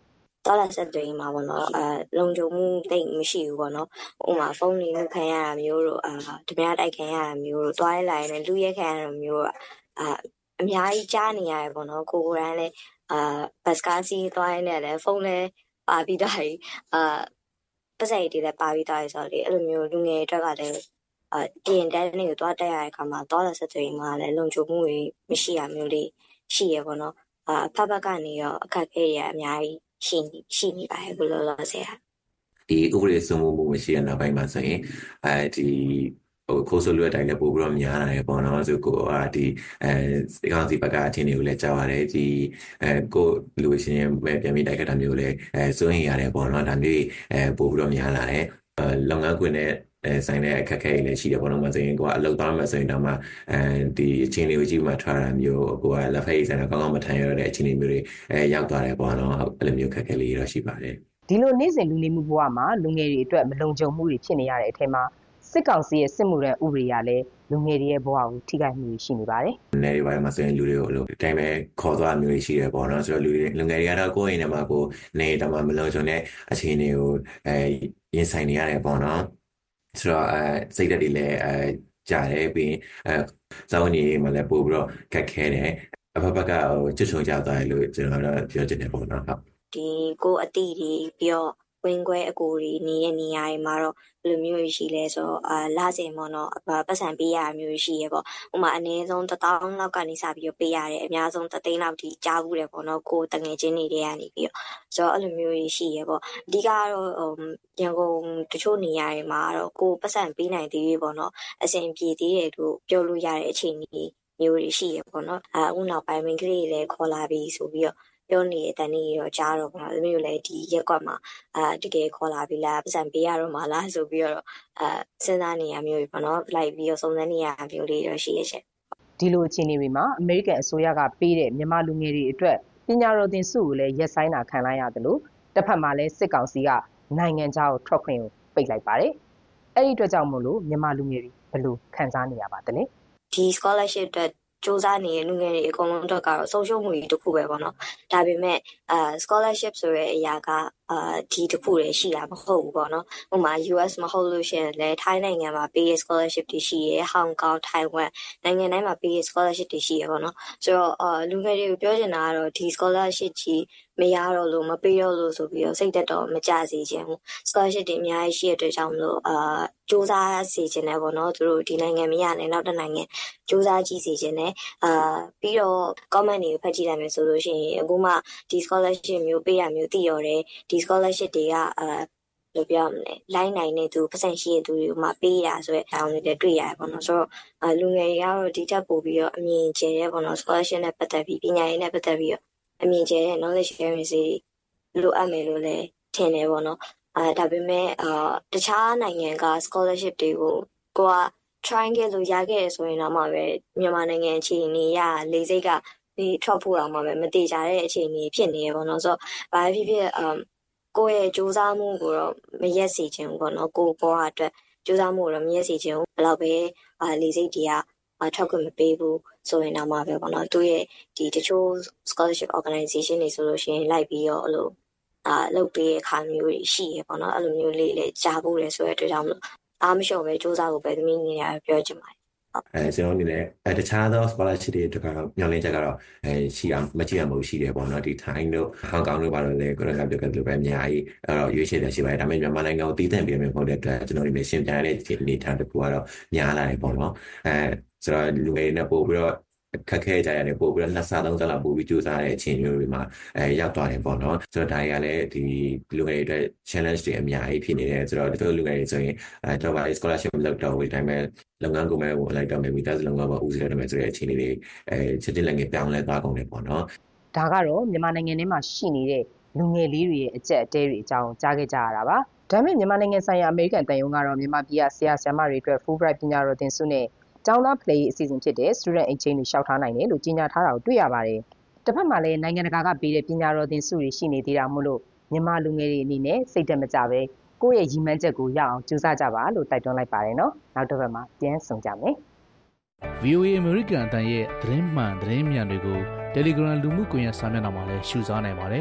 တော်လာဆက်တွေမှာပေါ့နော်အဲလုံခြုံမှုတိတ်မရှိဘူးပေါ့နော်ဥပမာဖုန်းလေးခံရတာမျိုးတို့အာတပြားတိုက်ခံရတာမျိုးတို့တွားလိုက်ရင်လူရက်ခံရတာမျိုးအာအများကြီးကြားနေရတယ်ပေါ့နော်ကိုကိုရန်လည်းအာဘတ်ကားစီးတွားနေတယ်ဖုန်းလည်းပါပြီးတော့အာပတ်စံတွေလည်းပါပြီးတော့ဆိုတော့လေအဲ့လိုမျိုးလူငယ်အတွက်ကလည်းအာပြင်တန်းနေကိုတွားတက်ရတဲ့အခါမှာတော်လာဆက်တွေမှာလည်းလုံခြုံမှုတွေမရှိရမျိုးလေးရှိရပေါ့နော်အာဖဖကနေရောအခက်အခဲတွေအများကြီးရှိရှိနေပါတယ်ဘယ်လိုလဲဆရာဒီဥပဒေစိုးမိုးမှုမရှိတဲ့နောက်ပိုင်းမှာဆိုရင်အဲဒီဟိုခိုးဆိုလွတ်တိုင်းလည်းပို့ပြီးတော့များလာတယ်ပေါ့နော်ဆိုကိုကဒီအဲစေကောင်စီဘက်ကအထင်တွေကိုလည်းကြားရတယ်ဒီအဲကိုလူရှင်ရဲ့ပြန်ပြီးတိုက်ခတ်တာမျိုးလည်းအဲစိုးရင်ရတယ်ပေါ့နော်ဒါမျိုးအဲပို့ပြီးတော့များလာတယ်လုပ်ငန်းခွင်နဲ့အဲဆိုင်တဲ့အခက်အခဲတွေလည်းရှိတယ်ပေါ့နော်မဆိုရင်ကိုကအလုပ်သွားမှဆိုရင်တော့မှအဲဒီအချင်းလေးကိုကြည့်မှထားတာမျိုးကိုကလက်ဖက်ရည်ဆိုင်တော့ကောင်းကောင်းမထိုင်ရတဲ့အချင်းလေးမျိုးတွေအဲရောက်သွားတယ်ပေါ့နော်အဲ့လိုမျိုးခက်ခဲလေးတော့ရှိပါတယ်ဒီလိုနေ့စဉ်လူနေမှုဘဝမှာလူငယ်တွေအတွက်မလုံခြုံမှုတွေဖြစ်နေရတဲ့အထက်မှာစစ်ကောင်စီရဲ့စစ်မှုထမ်းဥပဒေရလည်းလူငယ်တွေရဲ့ဘဝကိုထိခိုက်မှုရှိနေပါတယ်။နယ်တွေပိုင်းမှာဆိုရင်လူတွေကိုအလုပ်အတိုင်းပဲခေါ်သွားမျိုးရှိရပေါ့နော်ဆိုတော့လူတွေလူငယ်တွေကတော့ကိုယ့်အိမ်ထဲမှာကိုနေတော့မှမလုံခြုံတဲ့အခြေအနေကိုအဲရင်ဆိုင်နေရတယ်ပေါ့နော်။ဆိုတော့အဲစိတ်ဓာတ်တွေလည်းအဲကြားတယ်ပြီးအဲစောင်းနေမှလည်းပို့ပြီးတော့ခက်ခဲတယ်အဖက်ဖက်ကဟိုချွတ်ချုံကြသွားတယ်လို့ကျွန်တော်တို့ပြောချင်တယ်ပေါ့နော်ဟုတ်ဒီကိုအတိတွေပြီးတော့ဝင်ခွဲအကူတွေနေတဲ့နေရာတွေမှာတော့ဘယ်လိုမျိုးရှိလဲဆိုတော့အာလာစင်ပေါ့နော်ပတ်စံပေးရမျိုးရှိရပေါ့ဥမာအနည်းဆုံးတစ်သောင်းလောက်ကနေစပြီးတော့ပေးရတယ်အများဆုံးတစ်သိန်းလောက်ထိကြားဘူးတယ်ပေါ့နော်ကိုတငယ်ချင်းတွေတွေကနေပြီးတော့ဆိုတော့အဲ့လိုမျိုးရှိရပေါ့အဓိကတော့ရန်ကုန်တချို့နေရာတွေမှာတော့ကိုပတ်စံပေးနိုင်သေးပြီပေါ့နော်အဆင်ပြေသေးတယ်လို့ပြောလို့ရတဲ့အခြေအနေမျိုးတွေရှိရပေါ့နော်အဲအခုနောက်ပိုင်းမင်းကလေးတွေလည်းခေါ်လာပြီးဆိုပြီးတော့ပြောနေတဲ့တန်နေရောကြားတော့ပေါ့နော်။မျိုးလည်းဒီရက်ကွက်မှာအာတကယ်ခေါ်လာပြီလားပတ်စံပေးရတော့မှလားဆိုပြီးတော့အာစဉ်းစားနေရမျိုးပေါ့နော်။လိုက်ပြီးတော့စုံစမ်းနေရမျိုးလေးတော့ရှိရချက်။ဒီလိုအခြေအနေတွေမှာအမေရိကန်အစိုးရကပေးတဲ့မြန်မာလူငယ်တွေအတွက်ပညာတော်သင်ဆုကိုလည်းရက်ဆိုင်တာခံလိုက်ရတယ်လို့တစ်ဖက်မှာလည်းစစ်ကောင်စီကနိုင်ငံခြားကိုထွက်ခွင့်ကိုပိတ်လိုက်ပါတယ်။အဲ့ဒီအတွက်ကြောင့်မို့လို့မြန်မာလူငယ်တွေဘယ်လိုခံစားနေရပါသလဲ။ဒီ scholarship အတွက်စူးစမ်းနေတဲ့လူငယ်တွေအကုန်လုံးတော့ကတော့ဆုံးရှုံးမှုတွေတစ်ခုပဲပေါ့နော်ဒါပေမဲ့အာ scholarship ဆိုတဲ့အရာကအာဒီတစ်ခုတည်းရှိတာမဟုတ်ဘူးပေါ့နော်ဥပမာ U S မဟုတ်လို့ရှိရင်လည်းထိုင်းနိုင်ငံမှာပေးရ scholarship တွေရှိရဟောင်ကောင်ထိုင်ဝမ်နိုင်ငံတိုင်းမှာပေးရ scholarship တွေရှိရပေါ့နော်ဆိုတော့အာလူငယ်တွေကိုပြောချင်တာကတော့ဒီ scholarship ကြီးမရတော့လို့မပေးတော့လို့ဆိုပြီးတော့စိတ်သက်တော့မကြစေချင်ဘူး scholarship တွေအများကြီးရှိတဲ့အတွက်ကြောင့်မလို့အာစူးစမ်းစေချင်တယ်ပေါ့နော်သူတို့ဒီနိုင်ငံမရနိုင်တော့တဲ့နိုင်ငံစူးစမ်းကြည့်စေချင်တယ်အာပြီးတော့ comment တွေကိုဖတ်ကြည့်လိုက်မယ်ဆိုလို့ရှိရင်အခုမှဒီ scholarship မျိုးပေးရမျိုးသိရတယ်ဒီ scholarship တွေကအာလို့ပြောမလဲလိုင်းနိုင်နေသူပတ်စံရှိတဲ့သူတွေကိုမှပေးရဆိုတဲ့အကြောင်းတွေတွေ့ရတယ်ပေါ့နော်ဆိုတော့လူငယ်တွေကတော့ဒီထက်ပိုပြီးတော့အမြင်ကျတဲ့ပေါ့နော် scholarship နဲ့ပတ်သက်ပြီးပညာရေးနဲ့ပတ်သက်ပြီးတော့အမြင်ကျတဲ့ knowledge sharing စီလိုအပ်မယ်လို့လည်းထင်တယ်ပေါ့နော်အဲဒါပေမဲ့အာတခြားနိုင်ငံက scholarship တွေကိုကိုက try ခဲ့လို့ရခဲ့ဆိုရင်တော့မှပဲမြန်မာနိုင်ငံအခြေအနေရလေးစိတ်ကဒီထွက်ဖို့တော့မှပဲမတိကျတဲ့အခြေအနေဖြစ်နေရပေါ့နော်ဆိုတော့ဘာဖြစ်ဖြစ်အမ်ကိုယ့်ရဲ့စူးစမ်းမှုကိုတော့မရက်စေချင်ဘူးပေါ့နော်ကိုယ့်ဘောအတွက်စူးစမ်းမှုတော့မရက်စေချင်ဘူးဘယ်တော့ပဲအာလေးစိတ်တွေကထွက်ခွင့်မပေးဘူးဆိုရင်တော့မှပဲပေါ့နော်သူရဲ့ဒီတချို့ scholarship organization တွေဆိုလို့ရှိရင်လိုက်ပြီးတော့အဲ့လိုအာလုပ်ပေးတဲ့အခါမျိုးတွေရှိရပေါ့နော်အဲ့လိုမျိုးလေးလည်းကြားဖို့တယ်ဆိုတဲ့အတွက်ကြောင့်မလို့အားမလျှော့ပဲစူးစမ်းဖို့ပဲသမီးနေရပြောချင်ပါတယ်အဲကျွန်တော်အနေနဲ့အဲတခြားသော scholarship တွေတကတော့ညှော်လင်းချက်ကတော့အဲရှိအောင်မကြည့်ရမလို့ရှိတယ်ပေါ့နော်ဒီထိုင်းတို့ဟောင်ကောင်တို့ဘာလို့လဲကိုရကပြောခဲ့လို့ပဲအများကြီးအဲ့တော့ရွေးချယ်တယ်ရှိပါတယ်ဒါပေမဲ့မြန်မာနိုင်ငံကိုတည်တံ့ပြမယ်မဟုတ်တဲ့အတွက်ကျွန်တော်ဒီနေ့ရှင်းပြရတဲ့အနေထားတစ်ခုကတော့များလာတယ်ပေါ့နော်အဲဆိုတော့လူငယ်တွေနဲ့ပို့ပြီးတော့ခက်ခဲကြရတယ်ပို့ပြီးတော့နှစ်ဆသုံးဆလောက်ပို့ပြီးကြိုးစားတဲ့အချိန်မျိုးတွေမှာအဲရောက်သွားတယ်ပေါ့နော်ဆိုတော့ဒါတွေကလည်းဒီလူငယ်တွေအတွက် challenge တွေအများကြီးဖြစ်နေတယ်ဆိုတော့တို့လူငယ်တွေဆိုရင်အဲတော့ scholarship လောက်တော့ဒီတိုင်းပဲလုပ်ငန်းကိုမဲ့ဝင်လိုက်တော့မယ်မိသားစုလုပ်ငန်းပေါ်ဦးစီးရမယ်ဆိုတဲ့အခြေအနေတွေအဲချက်တင်လည်းငယ်ပြောင်းလဲသွားကုန်တယ်ပေါ့နော်ဒါကတော့မြန်မာနိုင်ငံထဲမှာရှိနေတဲ့လူငယ်လေးတွေရဲ့အကြက်အတဲတွေအကြောင်းကြားခဲ့ကြရတာပါဒါပေမဲ့မြန်မာနိုင်ငံဆိုင်ရာအမေရိကန်တန်ယုံကတော့မြန်မာပြည်ကဆရာဆရာမတွေအတွက် Fulbright ပညာတော်သင်ဆုနဲ့ကျောင်းသားဖလှယ်ရေးအစီအစဉ်ဖြစ်တဲ့ Student Exchange တွေလျှောက်ထားနိုင်တယ်လို့ကြေညာထားတာကိုတွေ့ရပါတယ်။တစ်ဖက်မှာလည်းနိုင်ငံတကာကပေးတဲ့ပညာတော်သင်ဆုတွေရှိနေသေးတာမို့လို့မြန်မာလူငယ်တွေအနေနဲ့စိတ်တက်မကြပဲကိုယ့်ရဲ့ရည်မှန်းချက်ကိုရအောင်ကြိုးစားကြပါလို့တိုက်တွန်းလိုက်ပါတယ်နော်။နောက်တစ်ပတ်မှာပြန်ဆုံကြမယ်။ V O A American အတန်ရဲ့သတင်းမှန်သတင်းမြန်တွေကို Telegram လူမှုကွန်ရက်စာမျက်နှာမှာလည်းရှုစားနိုင်ပါတယ်။ V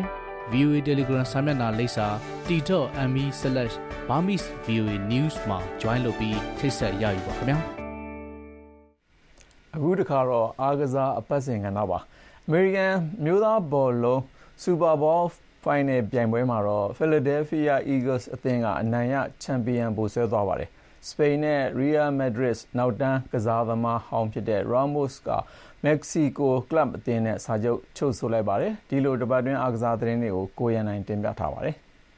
ဗီအိုအေ Telegram စာမျက်နှာလိပ်စာ တီ ဒေါ့ အမ် အီ စလက်ရှ် ဘာမစ် ဗီအိုအေ News မှာ join လုပ်ပြီးထိတ်ဆက်ရယူပါခင်ဗျာအခုတခါတော့အားကစားအပတ်စဉ်ကဏ္ဍပါအမေရိကန်မျိုးသားဘောလုံး Super Bowl Final ပြိုင်ပွဲမှာတော့ Philadelphia Eagles အသင်းကအနိုင်ရချန်ပီယံဗိုလ်စွဲသွားပါတယ်စပိန်နဲ့ Real Madrid နောက်တန်းကစားသမားဟောင်းဖြစ်တဲ့ Ramos က Mexico Club အသင်းနဲ့စာချုပ်ချုပ်ဆိုလိုက်ပါတယ်ဒီလိုတပတ်တွင်းအားကစားသတင်းတွေကိုကိုရန်နိုင်တင်ပြထားပါတယ်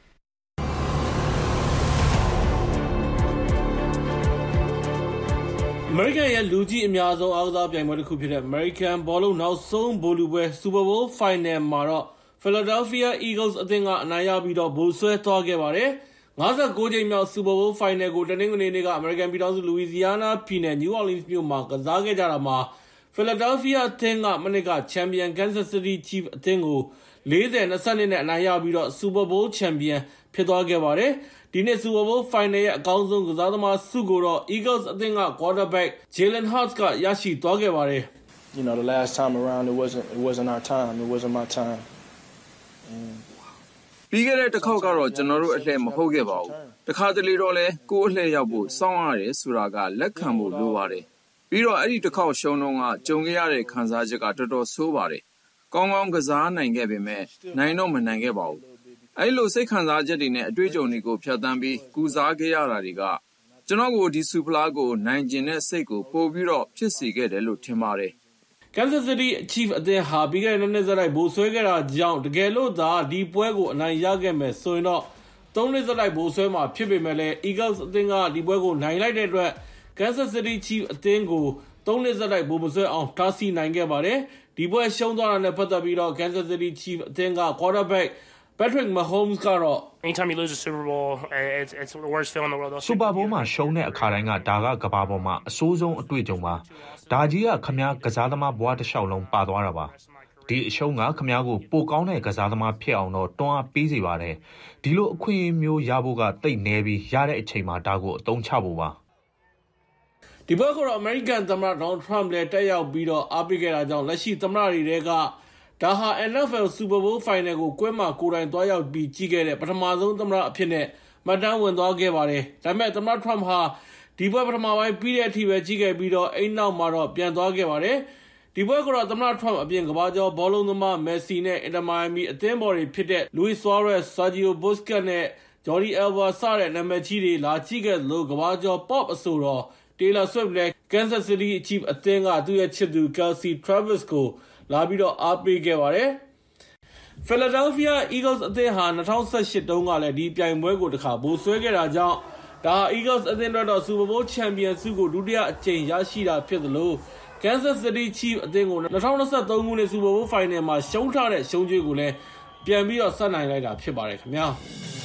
အမေရိကန်ရဲ့လူကြီးအများဆုံးအားကစားပြိုင်ပွဲတစ်ခုဖြစ်တဲ့ American ဘောလုံးနောက်ဆုံးဗိုလ်လုပွဲ Super Bowl Final မှာတော့ Philadelphia Eagles အသင်းကအနိုင်ရပြီးတော့ဗိုလ်စွဲသွားခဲ့ပါတယ်။၅၉ကြိမ်မြောက် Super Bowl Final ကိုတနင်္ဂနွေနေ့ကအမေရိကန်ပြည်ထောင်စု Louisiana ပြည်နယ် New Orleans မြို့မှာကစားခဲ့ကြတာမှာ Philadelphia အသင်းကမနစ်က Champion Kansas City Chiefs အသင်းကို၄၀-၂၂ နဲ့အနိုင်ရပြီးတော့ Super Bowl Champion ဖြစ်သွားခဲ့ပါတယ်။ဒီနေ့ Super Bowl Final ရဲ့အကောင်းဆုံးကစားသမားဆုကိုတော့ Eagles အသင်းက Quarterback Jalen Hurts ကရရှိသွားခဲ့ပါတယ်။ You know, the last time around it wasn't it wasn't our time. It wasn't my time. ပြီးခဲ့တဲ့တစ်ခေါက်ကတော့ကျွန်တော်တို့အလှည့်မဟုတ်ခဲ့ပါဘူး။တစ်ခါတလေတော့လဲကိုယ်အလှည့်ရောက်ဖို့စောင့်ရတယ်ဆိုတာကလက်ခံဖို့လိုပါတယ်။ပြီးတော့အဲ့ဒီတစ်ခေါက်ရှုံးတော့ကကြုံခဲ့ရတဲ့ခံစားချက်ကတော်တော်ဆိုးပါတယ်။ကောင်းကောင်းကစားနိုင်ခဲ့ပေမဲ့နိုင်တော့မနိုင်ခဲ့ပါဘူး။အဲ့လိုစိတ်ခံစားချက်တွေနဲ့အတွေ့အကြုံတွေကိုဖြတ်သန်းပြီးကူစားခဲ့ရတာတွေကကျွန်တော်ကိုဒီစူဖလားကိုနိုင်ကျင်တဲ့စိတ်ကိုပို့ပြီးတော့ဖြစ်စေခဲ့တယ်လို့ထင်ပါတယ်။ Kansas City Chiefs အသင်းဟာပြီးခဲ့တဲ့နှစ်ဆက်တိုက်ဗိုလ်စွဲခဲ့တာကြောင့်တကယ်လို့သာဒီပွဲကိုအနိုင်ရခဲ့မယ်ဆိုရင်တော့သုံးနှစ်ဆက်တိုက်ဗိုလ်စွဲမှာဖြစ်ပေမဲ့လည်း Eagles အသင်းကဒီပွဲကိုနိုင်လိုက်တဲ့အတွက် Kansas City Chiefs အသင်းကိုသုံးနှစ်ဆက်တိုက်ဗိုလ်မစွဲအောင်တားဆီးနိုင်ခဲ့ပါတယ်ဒီပွဲရှုံးသွားတာနဲ့ပတ်သက်ပြီးတော့ Kansas City Chiefs အသင်းက Quarterback Patrick Mahomes ကတော့ Anytime you lose a Super Bowl it's it's the worst feeling in the world. Super Bowl မှာရှုံးတဲ့အခါတိုင်းကဒါကကဘာပေါ်မှာအဆိုးဆုံးအတွေ့အကြုံပါဒါကြီးကခမားကစားသမားဘွားတစ်လျှောက်လုံးပါသွားတာပါဒီအရှုံးကခမားကိုပိုကောင်းတဲ့ကစားသမားဖြစ်အောင်တော့တွန်းအားပေးစေပါတယ်ဒီလိုအခွင့်အရေးမျိုးရဖို့ကတိတ်နေပြီးရတဲ့အချိန်မှာဒါကိုအသုံးချဖို့ပါဒီပွဲကတော့ American သမ္မတ Donald Trump လည်းတက်ရောက်ပြီးတော့အားပေးခဲ့တာကြောင့်လက်ရှိသမ္မတတွေကဒါဟာ N F L Super Bowl Final ကိုကွဲမှာကိုယ်တိုင်သွားရောက်ပြီးကြီးခဲ့တဲ့ပထမဆုံးသမ္မတအဖြစ်နဲ့မှတ်တမ်းဝင်သွားခဲ့ပါတယ်ဒါပေမဲ့သမ္မတ Trump ဟာဒီပွဲပထမပိုင်းပြီးတဲ့အထိပဲကြီးခဲ့ပြီးတော့အိမ်နောက်မှာတော့ပြန်သွားခဲ့ပါတယ်ဒီပွဲကတော့သမ္မတ Trump အပြင်ကမ္ဘာကျော်ဘောလုံးသမား Messi နဲ့ Inter Miami အသင်းပေါ်တွေဖြစ်တဲ့ Luis Suarez, Sergio Busquets နဲ့ Jordi Alba စတဲ့နာမည်ကြီးတွေလာကြီးခဲ့လို့ကမ္ဘာကျော် Pop အဆိုတော် Taylor Swift လည်း Kansas City Chiefs အသင်းကသူ့ရဲ့ချစ်သူ Kelsey Travis ကိုလာပြီးတော့အားပေးခဲ့ပါတယ်။ Philadelphia Eagles အသင်းဟာ၂၀၁၈တုန်းကလည်းဒီပြိုင်ပွဲကိုတစ်ခါဗိုလ်စွဲခဲ့တာကြောင့်ဒါ Eagles အသင်းအတွက်တော့ Super Bowl Champion ဆုကိုဒုတိယအကြိမ်ရရှိတာဖြစ်သလို Kansas City Chiefs အသင်းကို၂၀၂၃ခုနှစ် Super Bowl Final မှာရှုံးထားတဲ့ရှုံးကြွေးကိုလည်းပြန်ပြီးတော့ဆက်နိုင်လိုက်တာဖြစ်ပါတယ်ခင်ဗျာ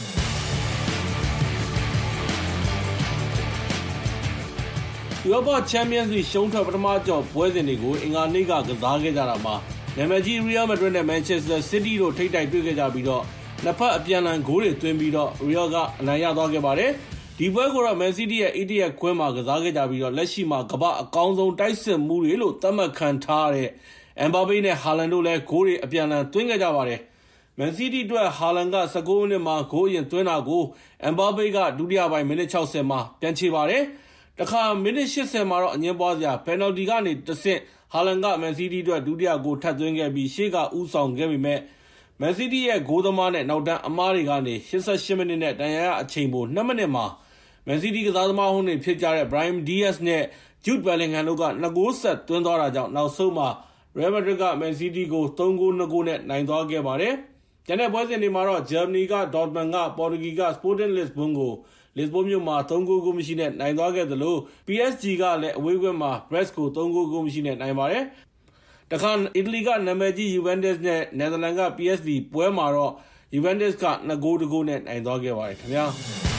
။ UEFA Champions League ရှုံးထွက်ပထမကြော်ပွဲစဉ်တွေကိုအင်္ဂါနေ့ကကစားခဲ့ကြတာမှာနာမည်ကြီး Real Madrid နဲ့ Manchester City တို့ထိပ်တိုက်တွေ့ခဲ့ကြပြီးတော့နှစ်ဖက်အပြန်အလှန်ဂိုးတွေသွင်းပြီးတော့ Real ကအနိုင်ရသွားခဲ့ပါတယ်ဒီပွဲကိုတော့ Man City ရဲ့ eightieth ခွဲမှာကစားခဲ့ကြပြီးတော့လက်ရှိမှာကမ္ဘာအကောင်းဆုံးတိုက်စစ်မှုတွေလို့သတ်မှတ်ခံထားတဲ့ Mbappe နဲ့ Haaland တို့လည်းဂိုးတွေအပြန်အလှန်သွင်းခဲ့ကြပါတယ်Man City အတွက် Haaland က၁၉မိနစ်မှာဂိုးအရင်သွင်းတာကို Mbappe ကဒုတိယပိုင်းမိနစ်၆၀မှာပြန်ချေပါတယ်တခါမိနစ်၈၀မှာတော့အငင်းပွားစရာ penalty ကနေတဆင့် Haaland က Man City အတွက်ဒုတိယဂိုးထပ်သွင်းခဲ့ပြီးရှေ့ကဦးဆောင်ခဲ့ပေမဲ့ Man City ရဲ့ဂိုးသမားနဲ့နောက်တန်းအမားတွေကနေ၈၈မိနစ်နဲ့တန်ရာရအချိန်ပို၂မိနစ်မှာ Man City ကစားသမားဟိုးတွေဖြစ်ကြတဲ့ Brahim Diaz နဲ့ Jude Bellingham တို့ကနှစ်ဂိုးဆက်သွင်းသွားတာကြောင့်နောက်ဆုံးမှာ Real Madrid က Man City ကို၃ဂိုး၂ဂိုးနဲ့နိုင်သွားခဲ့ပါတယ်ကျန်တဲ့ပွဲစဉ်တွေမှာတော့ Germany က Dortmund က Portugal က Sporting Lisbon ကိုလစ်ဘွန်မြို့မှာ၃ဂိုးကိုမရှိနဲ့နိုင်သွားခဲ့သလို P S G ကလည်းအဝေးကွင်းမှာ Brest ကို၃ဂိုးကိုမရှိနဲ့နိုင်ပါတယ်တခါအီတလီကနာမည်ကြီး Juventus နဲ့ Netherlands က P S V ပွဲမှာတော့ Juventus က၂ဂိုး၁ဂိုးနဲ့နိုင်သွားခဲ့ပါတယ်ခင်ဗျာ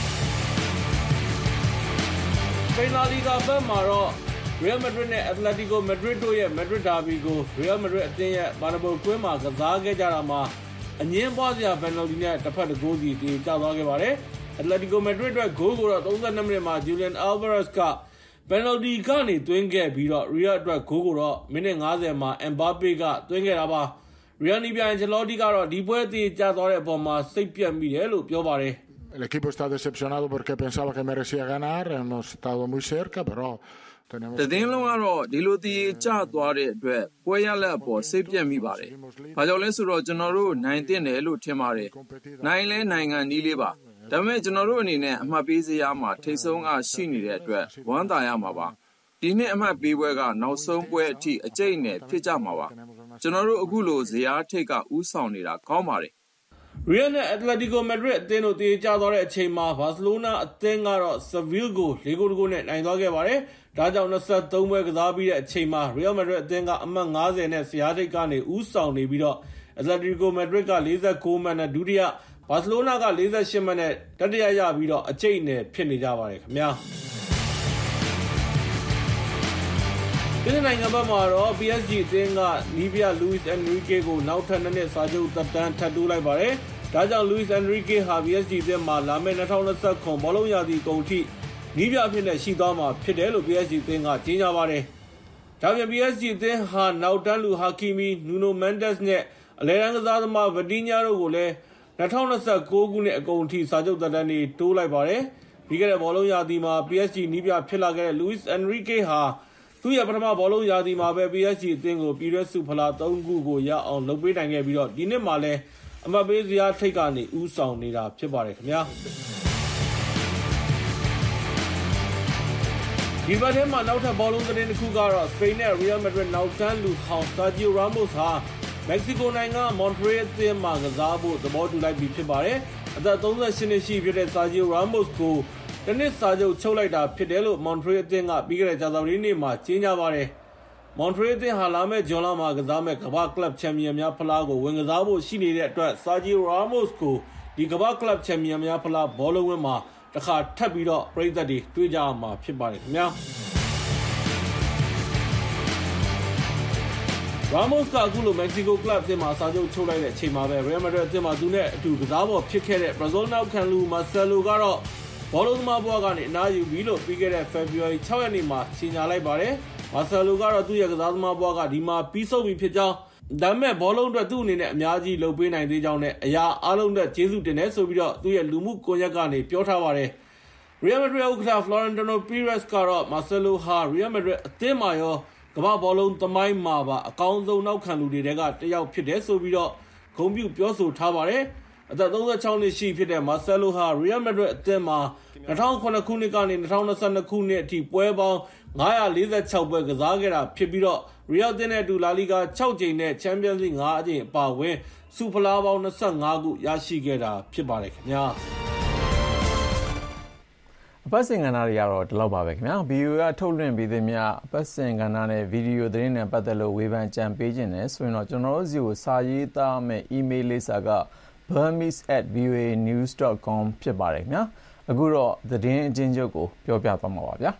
စပိန်လာလီဂါဘက်မှာတော့ Real Madrid နဲ့ Atletico Madrid တို့ရဲ့ Madrid Derby ကို Real Madrid အသင်းရဲ့ Bernabeu ကွင်းမှာကစားခဲ့ကြတာမှာအငင်းပွားစရာ penalty နဲ့တစ်ဖက်တစ်ဂိုးစီတည်ကျသွားခဲ့ပါတယ်Atletico Madrid အတွက်ဂိုးကိုတော့၃၂မိနစ်မှာ Julian Alvarez က penalty ကနေသွင်းခဲ့ပြီးတော့ Real အတွက်ဂိုးကိုတော့မိနစ်၅၀မှာ Mbappe ကသွင်းခဲ့တာပါရီယယ်နီပြိုင်ချလော်တီကတော့ဒီပွဲသေးကြသွားတဲ့အပေါ်မှာစိတ်ပြတ်မိတယ်လို့ပြောပါတယ် El equipo está decepcionado porque pensaba que merecía ganar, hemos estado muy cerca, pero tenemos တည်င်းလုံးကတော့ဒီလိုတည်ကြသွားတဲ့အတွက်ပွဲရလက်အပေါ်စိတ်ပြတ်မိပါတယ်။ဘာကြောင့်လဲဆိုတော့ကျွန်တော်တို့နိုင်တင်တယ်လို့ထင်ပါတယ်။နိုင်လဲနိုင်ငံနီးလေးပါ။ဒါပေမဲ့ကျွန်တော်တို့အနေနဲ့အမှတ်ပေးစရာမှာထိတ်ဆုံးကရှိနေတဲ့အတွက်ဝမ်းသာရမှာပါ။ဒီနှစ်အမှတ်ပေးပွဲကနောက်ဆုံးပွဲအထိအကျိတ်နဲ့ဖြစ်ကြမှာပါ။ကျွန်တော်တို့အခုလိုဇယားထိတ်ကဥဆောင်နေတာကောင်းပါတယ်ရီယယ်နဲ့ Atletico Madrid အသင်းတို့တည်ကြသွားတဲ့အချိန်မှာ Barcelona အသင်းကတော့ Seville ကို ၄ ဂိုး ၁ ဂိုးနဲ့နိုင်သွားခဲ့ပါတယ်။ဒါကြောင့်၂၃ပွဲကစားပြီးတဲ့အချိန်မှာ Real Madrid အသင်းကအမှတ်၅၀နဲ့ဇယားထိပ်ကနေဦးဆောင်နေပြီးတော့ Atletico Madrid က၄၉မှတ်နဲ့ဒုတိယ Barcelona က၄၈မှတ်နဲ့တတိယရပြီးတော့အကျိတ်နဲ့ဖြစ်နေကြပါတယ်ခင်ဗျာ။ဒီနိုင်ငံဘက်မှာတော့ ပီ အက်စ် ဂျီ အသင်းကနီးပြ Luis Enrique ကိုနောက်ထပ်နှစ်နှစ်စာချုပ်သက်တမ်းထပ်တိုးလိုက်ပါတယ်။ဒါကြောင့် Luis Enrique ဟာ ပီ အက်စ် ဂျီ အသင်းမှာလာမယ့်၂၀၂၇ဘောလုံးရာသီကုန်ထိနီးပြအဖြစ်နဲ့ရှိသွားမှာဖြစ်တယ်လို့ ပီ အက်စ် ဂျီ အသင်းကကြေညာပါတယ်။ဒါပြင် ပီ အက်စ် ဂျီ အသင်းဟာနောက်တန်းလူ Hakimi, Nuno Mendes နဲ့အလဲတန်းကစားသမား Vitinha တို့ကိုလည်း၂၀၂၉ခုနှစ်အကုန်ထိစာချုပ်သက်တမ်းတွေတိုးလိုက်ပါတယ်။ပြီးခဲ့တဲ့ဘောလုံးရာသီမှာ ပီ အက်စ် ဂျီ နီးပြဖြစ်လာခဲ့တဲ့ Luis Enrique ဟာသူ့ရဲ့ပထမဘောလုံးရာသီမှာပဲ ပီ အက်စ် ဂျီ အသင်းကိုပြည်တွင်းစုဖလား၃ခုကိုရအောင်လုပ်ပေးနိုင်ခဲ့ပြီးတော့ဒီနှစ်မှာလည်းအမှတ်ပေးစရာထိပ်ကနေဦးဆောင်နေတာဖြစ်ပါတယ်ခင်ဗျာဒီဘက်ထဲမှာနောက်ထပ်ဘောလုံးသတင်းတစ်ခုကတော့စပိန်နဲ့ Real Madrid နောက်တန်းလူဟောင်း Sergio Ramos ဟာမက္ကဆီကိုနိုင်ငံ Monterrey အသင်းမှာကစားဖို့သဘောတူလိုက်ပြီဖြစ်ပါတယ်အသက်၃၈နှစ်ရှိဖြစ်တဲ့ Sergio Ramos ကိုတနစ်စာချုပ်ချုပ်လိုက်တာဖြစ်တယ်လို့ Monterrey အသင်းကပြီးခဲ့တဲ့ကြာသပတေးနေ့မှာကြေညာပါတယ်။ Monterrey အသင်းဟာလာမယ့်ဂျွန်လမှာကစားမယ့်ကမ္ဘာကလပ်ချန်ပီယံများဖလားကိုဝင်ကစားဖို့ရှိနေတဲ့အတွက် Sergio Ramos ကိုဒီကမ္ဘာကလပ်ချန်ပီယံများဖလားဘောလုံးဝင်းမှာတစ်ခါထပ်ပြီးတော့ပရိသတ်တွေတွေ့ကြရမှာဖြစ်ပါတယ်ခင်ဗျာ။ Ramos ကအခုလို Mexico Club အသင်းမှာစာချုပ်ချုပ်လိုက်တဲ့အချိန်မှာပဲ Real Madrid အသင်းမှာသူနဲ့အတူကစားဖို့ဖြစ်ခဲ့တဲ့ Brazil နောက်ခံလူ Marcelo ကတော့ဘောလုံးသမားဘွားကနေအနားယူပြီးလို့ပြီးခဲ့တဲ့ February ၆ ရက်နေ့မှာကြေညာလိုက်ပါတယ်။ Marcelo ကတော့သူ့ရဲ့ကစားသမားဘွားကဒီမှာပြီးဆုံးပြီဖြစ်ကြောင်းဒါပေမဲ့ဘောလုံးအတွက်သူ့အနေနဲ့အများကြီးလုပ်ပေးနိုင်သေးကြောင်းနဲ့အရာအားလုံးအတွက်ကျေးဇူးတင်တယ်ဆိုပြီးတော့သူ့ရဲ့လူမှုကွန်ရက်ကနေပြောထားပါတယ်။ Real Madrid ဥက္ကဋ္ဌ Florentino Perez ကတော့ Marcelo ဟာ Real Madrid အသင်းမှာရောကမ္ဘာဘောလုံးသမိုင်းမှာပါအကောင်းဆုံးနောက်ခံလူတွေကတယောက်ဖြစ်တယ်ဆိုပြီးတော့ဂုဏ်ပြုပြောဆိုထားပါတယ်။အသက်၃၆နှစ်ရှိဖြစ်တဲ့ Marcelo ဟာ Real Madrid အသင်းမှာ၂၀၀၇ခုနှစ်ကနေ၂၀၂၂ခုနှစ်အထိပွဲပေါင်း၅၄၆ပွဲကစားခဲ့တာဖြစ်ပြီးတော့ Real အသင်းနဲ့အတူ La Liga ၆ကြိမ်နဲ့ Champions League ၅ကြိမ်အပါအဝင်ဆုဖလားပေါင်း၂၅ခုရရှိခဲ့တာဖြစ်ပါတယ်ခင်ဗျာအပတ်စဉ်ကဏ္ဍတွေကတော့ဒီလောက်ပါပဲခင်ဗျာ ဗီအိုအေကထုတ်လွှင့်ပေးသမျှအပတ်စဉ်ကဏ္ဍနဲ့ဗီဒီယိုသတင်းနဲ့ပတ်သက်လို့ဝေဖန်ကြံပေးခြင်းနဲ့ဆိုရင်တော့ကျွန်တော်တို့စီကိုစာရေးသားမယ့် email လေးစာက burmese at v o a news dot com ဖြစ်ပါတယ်ခင်ဗျာအခုတော့သတင်းအချင်းချုပ်ကိုပြောပြသွားမှာပါဗျာ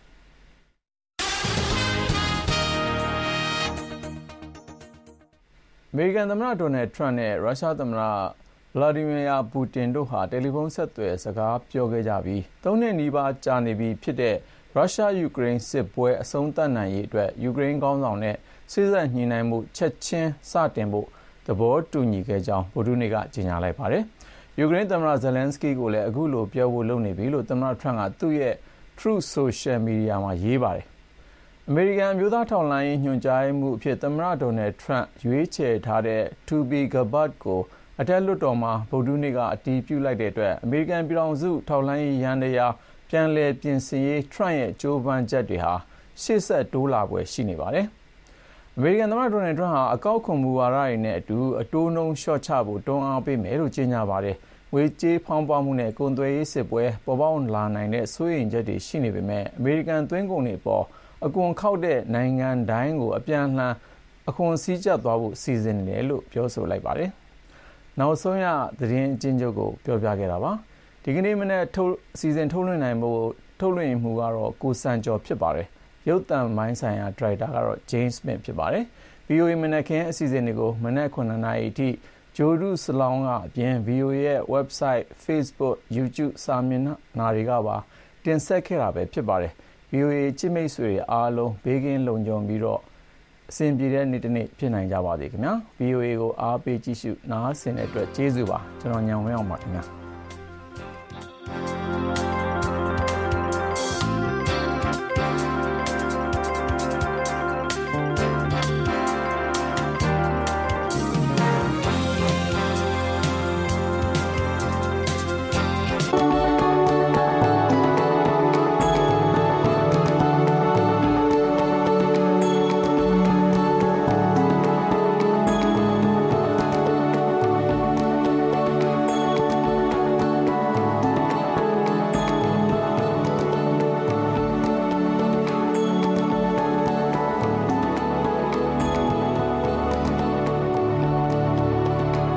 အမေရိကန်သမ္မတဒေါ်နယ်ထရန့်နဲ့ရုရှားသမ္မတဗလာဒီမီယာပူတင်တို့ဟာတယ်လီဖုန်းဆက်သွယ်စကားပြောခဲ့ကြပြီးသုံးနှစ်နီးပါးကြာနေပြီဖြစ်တဲ့ရုရှားယူကရိန်းစစ်ပွဲအဆုံးသတ်နိုင်ရေးအတွက်ယူကရိန်းခေါင်းဆောင်နဲ့စစ်ဆက်ညှိနှိုင်းမှုချက်ချင်းစတင်ဖို့သဘောတူညီခဲ့ကြောင်းဗုဒ္ဓနေ့ကကြေညာလိုက်ပါတယ်။ယူကရိန်းသမ္မတဇယ်လန်စကီကိုလည်းအခုလိုပြောဖို့လုပ်နေပြီလို့သမ္မတထရန့်ကသူ့ရဲ့ Truth Social Media မှာရေးပါတယ်။အမေရိကန်အမျိုးသားထောက်လှမ်းရေးညွှန်ကြားမှုအဖြစ်သမ္မတဒေါ်နယ်ထရန့်ရွေးချယ်ထားတဲ့ Toby Gabbard ကိုအထက်လွှတ်တော်မှာဗုဒ္ဓနေ့ကအတည်ပြုလိုက်တဲ့အတွက်အမေရိကန်ပြည်ထောင်စုထောက်လှမ်းရေးရန်တရားပြန်လည်ပြင်ဆင်ရေးထရန့်ရဲ့ကြိုးပမ်းချက်တွေဟာရှေ့ဆက်တိုးလာပွဲရှိနေပါတယ်။အမေရိကန်သမ္မတဒေါ်နယ်ထရန့်ဟာအကောက်ခွန်မူဝါဒတွေနဲ့အတူအတိုးနှုန်းလျှော့ချဖို့တွန်းအားပေးမယ်လို့ကြေညာပါတယ်။ငွေကြေးဖောင်းပွားမှုနဲ့ကုန်သွယ်ရေးစစ်ပွဲပေါ်ပေါက်လာနိုင်တဲ့စိုးရိမ်ချက်တွေရှိနေပေမဲ့အမေရိကန်သွင်းကုန်တွေပေါ်အကွန်ခောက်တဲ့နိုင်ငံတိုင်းကိုအပြန်အလှန်အခွန်စည်းကျပ်သွားဖို့စီစဉ်နေတယ်လို့ပြောဆိုလိုက်ပါတယ်။နောက်ဆုံးရသတင်းအချင်းချုပ်ကိုပြောပြခဲ့တာပါ။ဒီကနေ့မနေ့ထုတ်စီစဉ်ထုတ်လွှင့်နိုင်ဖို့ထုတ်လွှင့်မှုကတော့ကိုစံကျော်ဖြစ်ပါတယ်။ရုပ်သံမိုင်းဆိုင်ရာဒရိုက်တာကတော့ James Smith ဖြစ်ပါတယ်။ ဗီ အို အေ မနက်ခင်းအစီအစဉ်တွေကိုမနက်ခုနှစ်နာရီအထိဂျိုဒုစလောင်းကအပြင် ဗီ အို အေ ရဲ့ website, Facebook, YouTube စာမျက်နှာတွေကပါတင်ဆက်ခဲ့တာပဲဖြစ်ပါတယ်။ ဗီ အို အေ ချစ်မိတ်ဆွေတွေအားလုံးဘေးကင်းလုံခြုံပြီးတော့အဆင်ပြေတဲ့နေ့တစ်နေ့ဖြစ်နိုင်ကြပါစေခင်ဗျာ ဗီအိုအေ ကိုအားပေးကြည့်ရှုနားဆင်တဲ့အတွက်ကျေးဇူးပါကျွန်တော်ညံဝင်းအောင်ပါခင်ဗျာ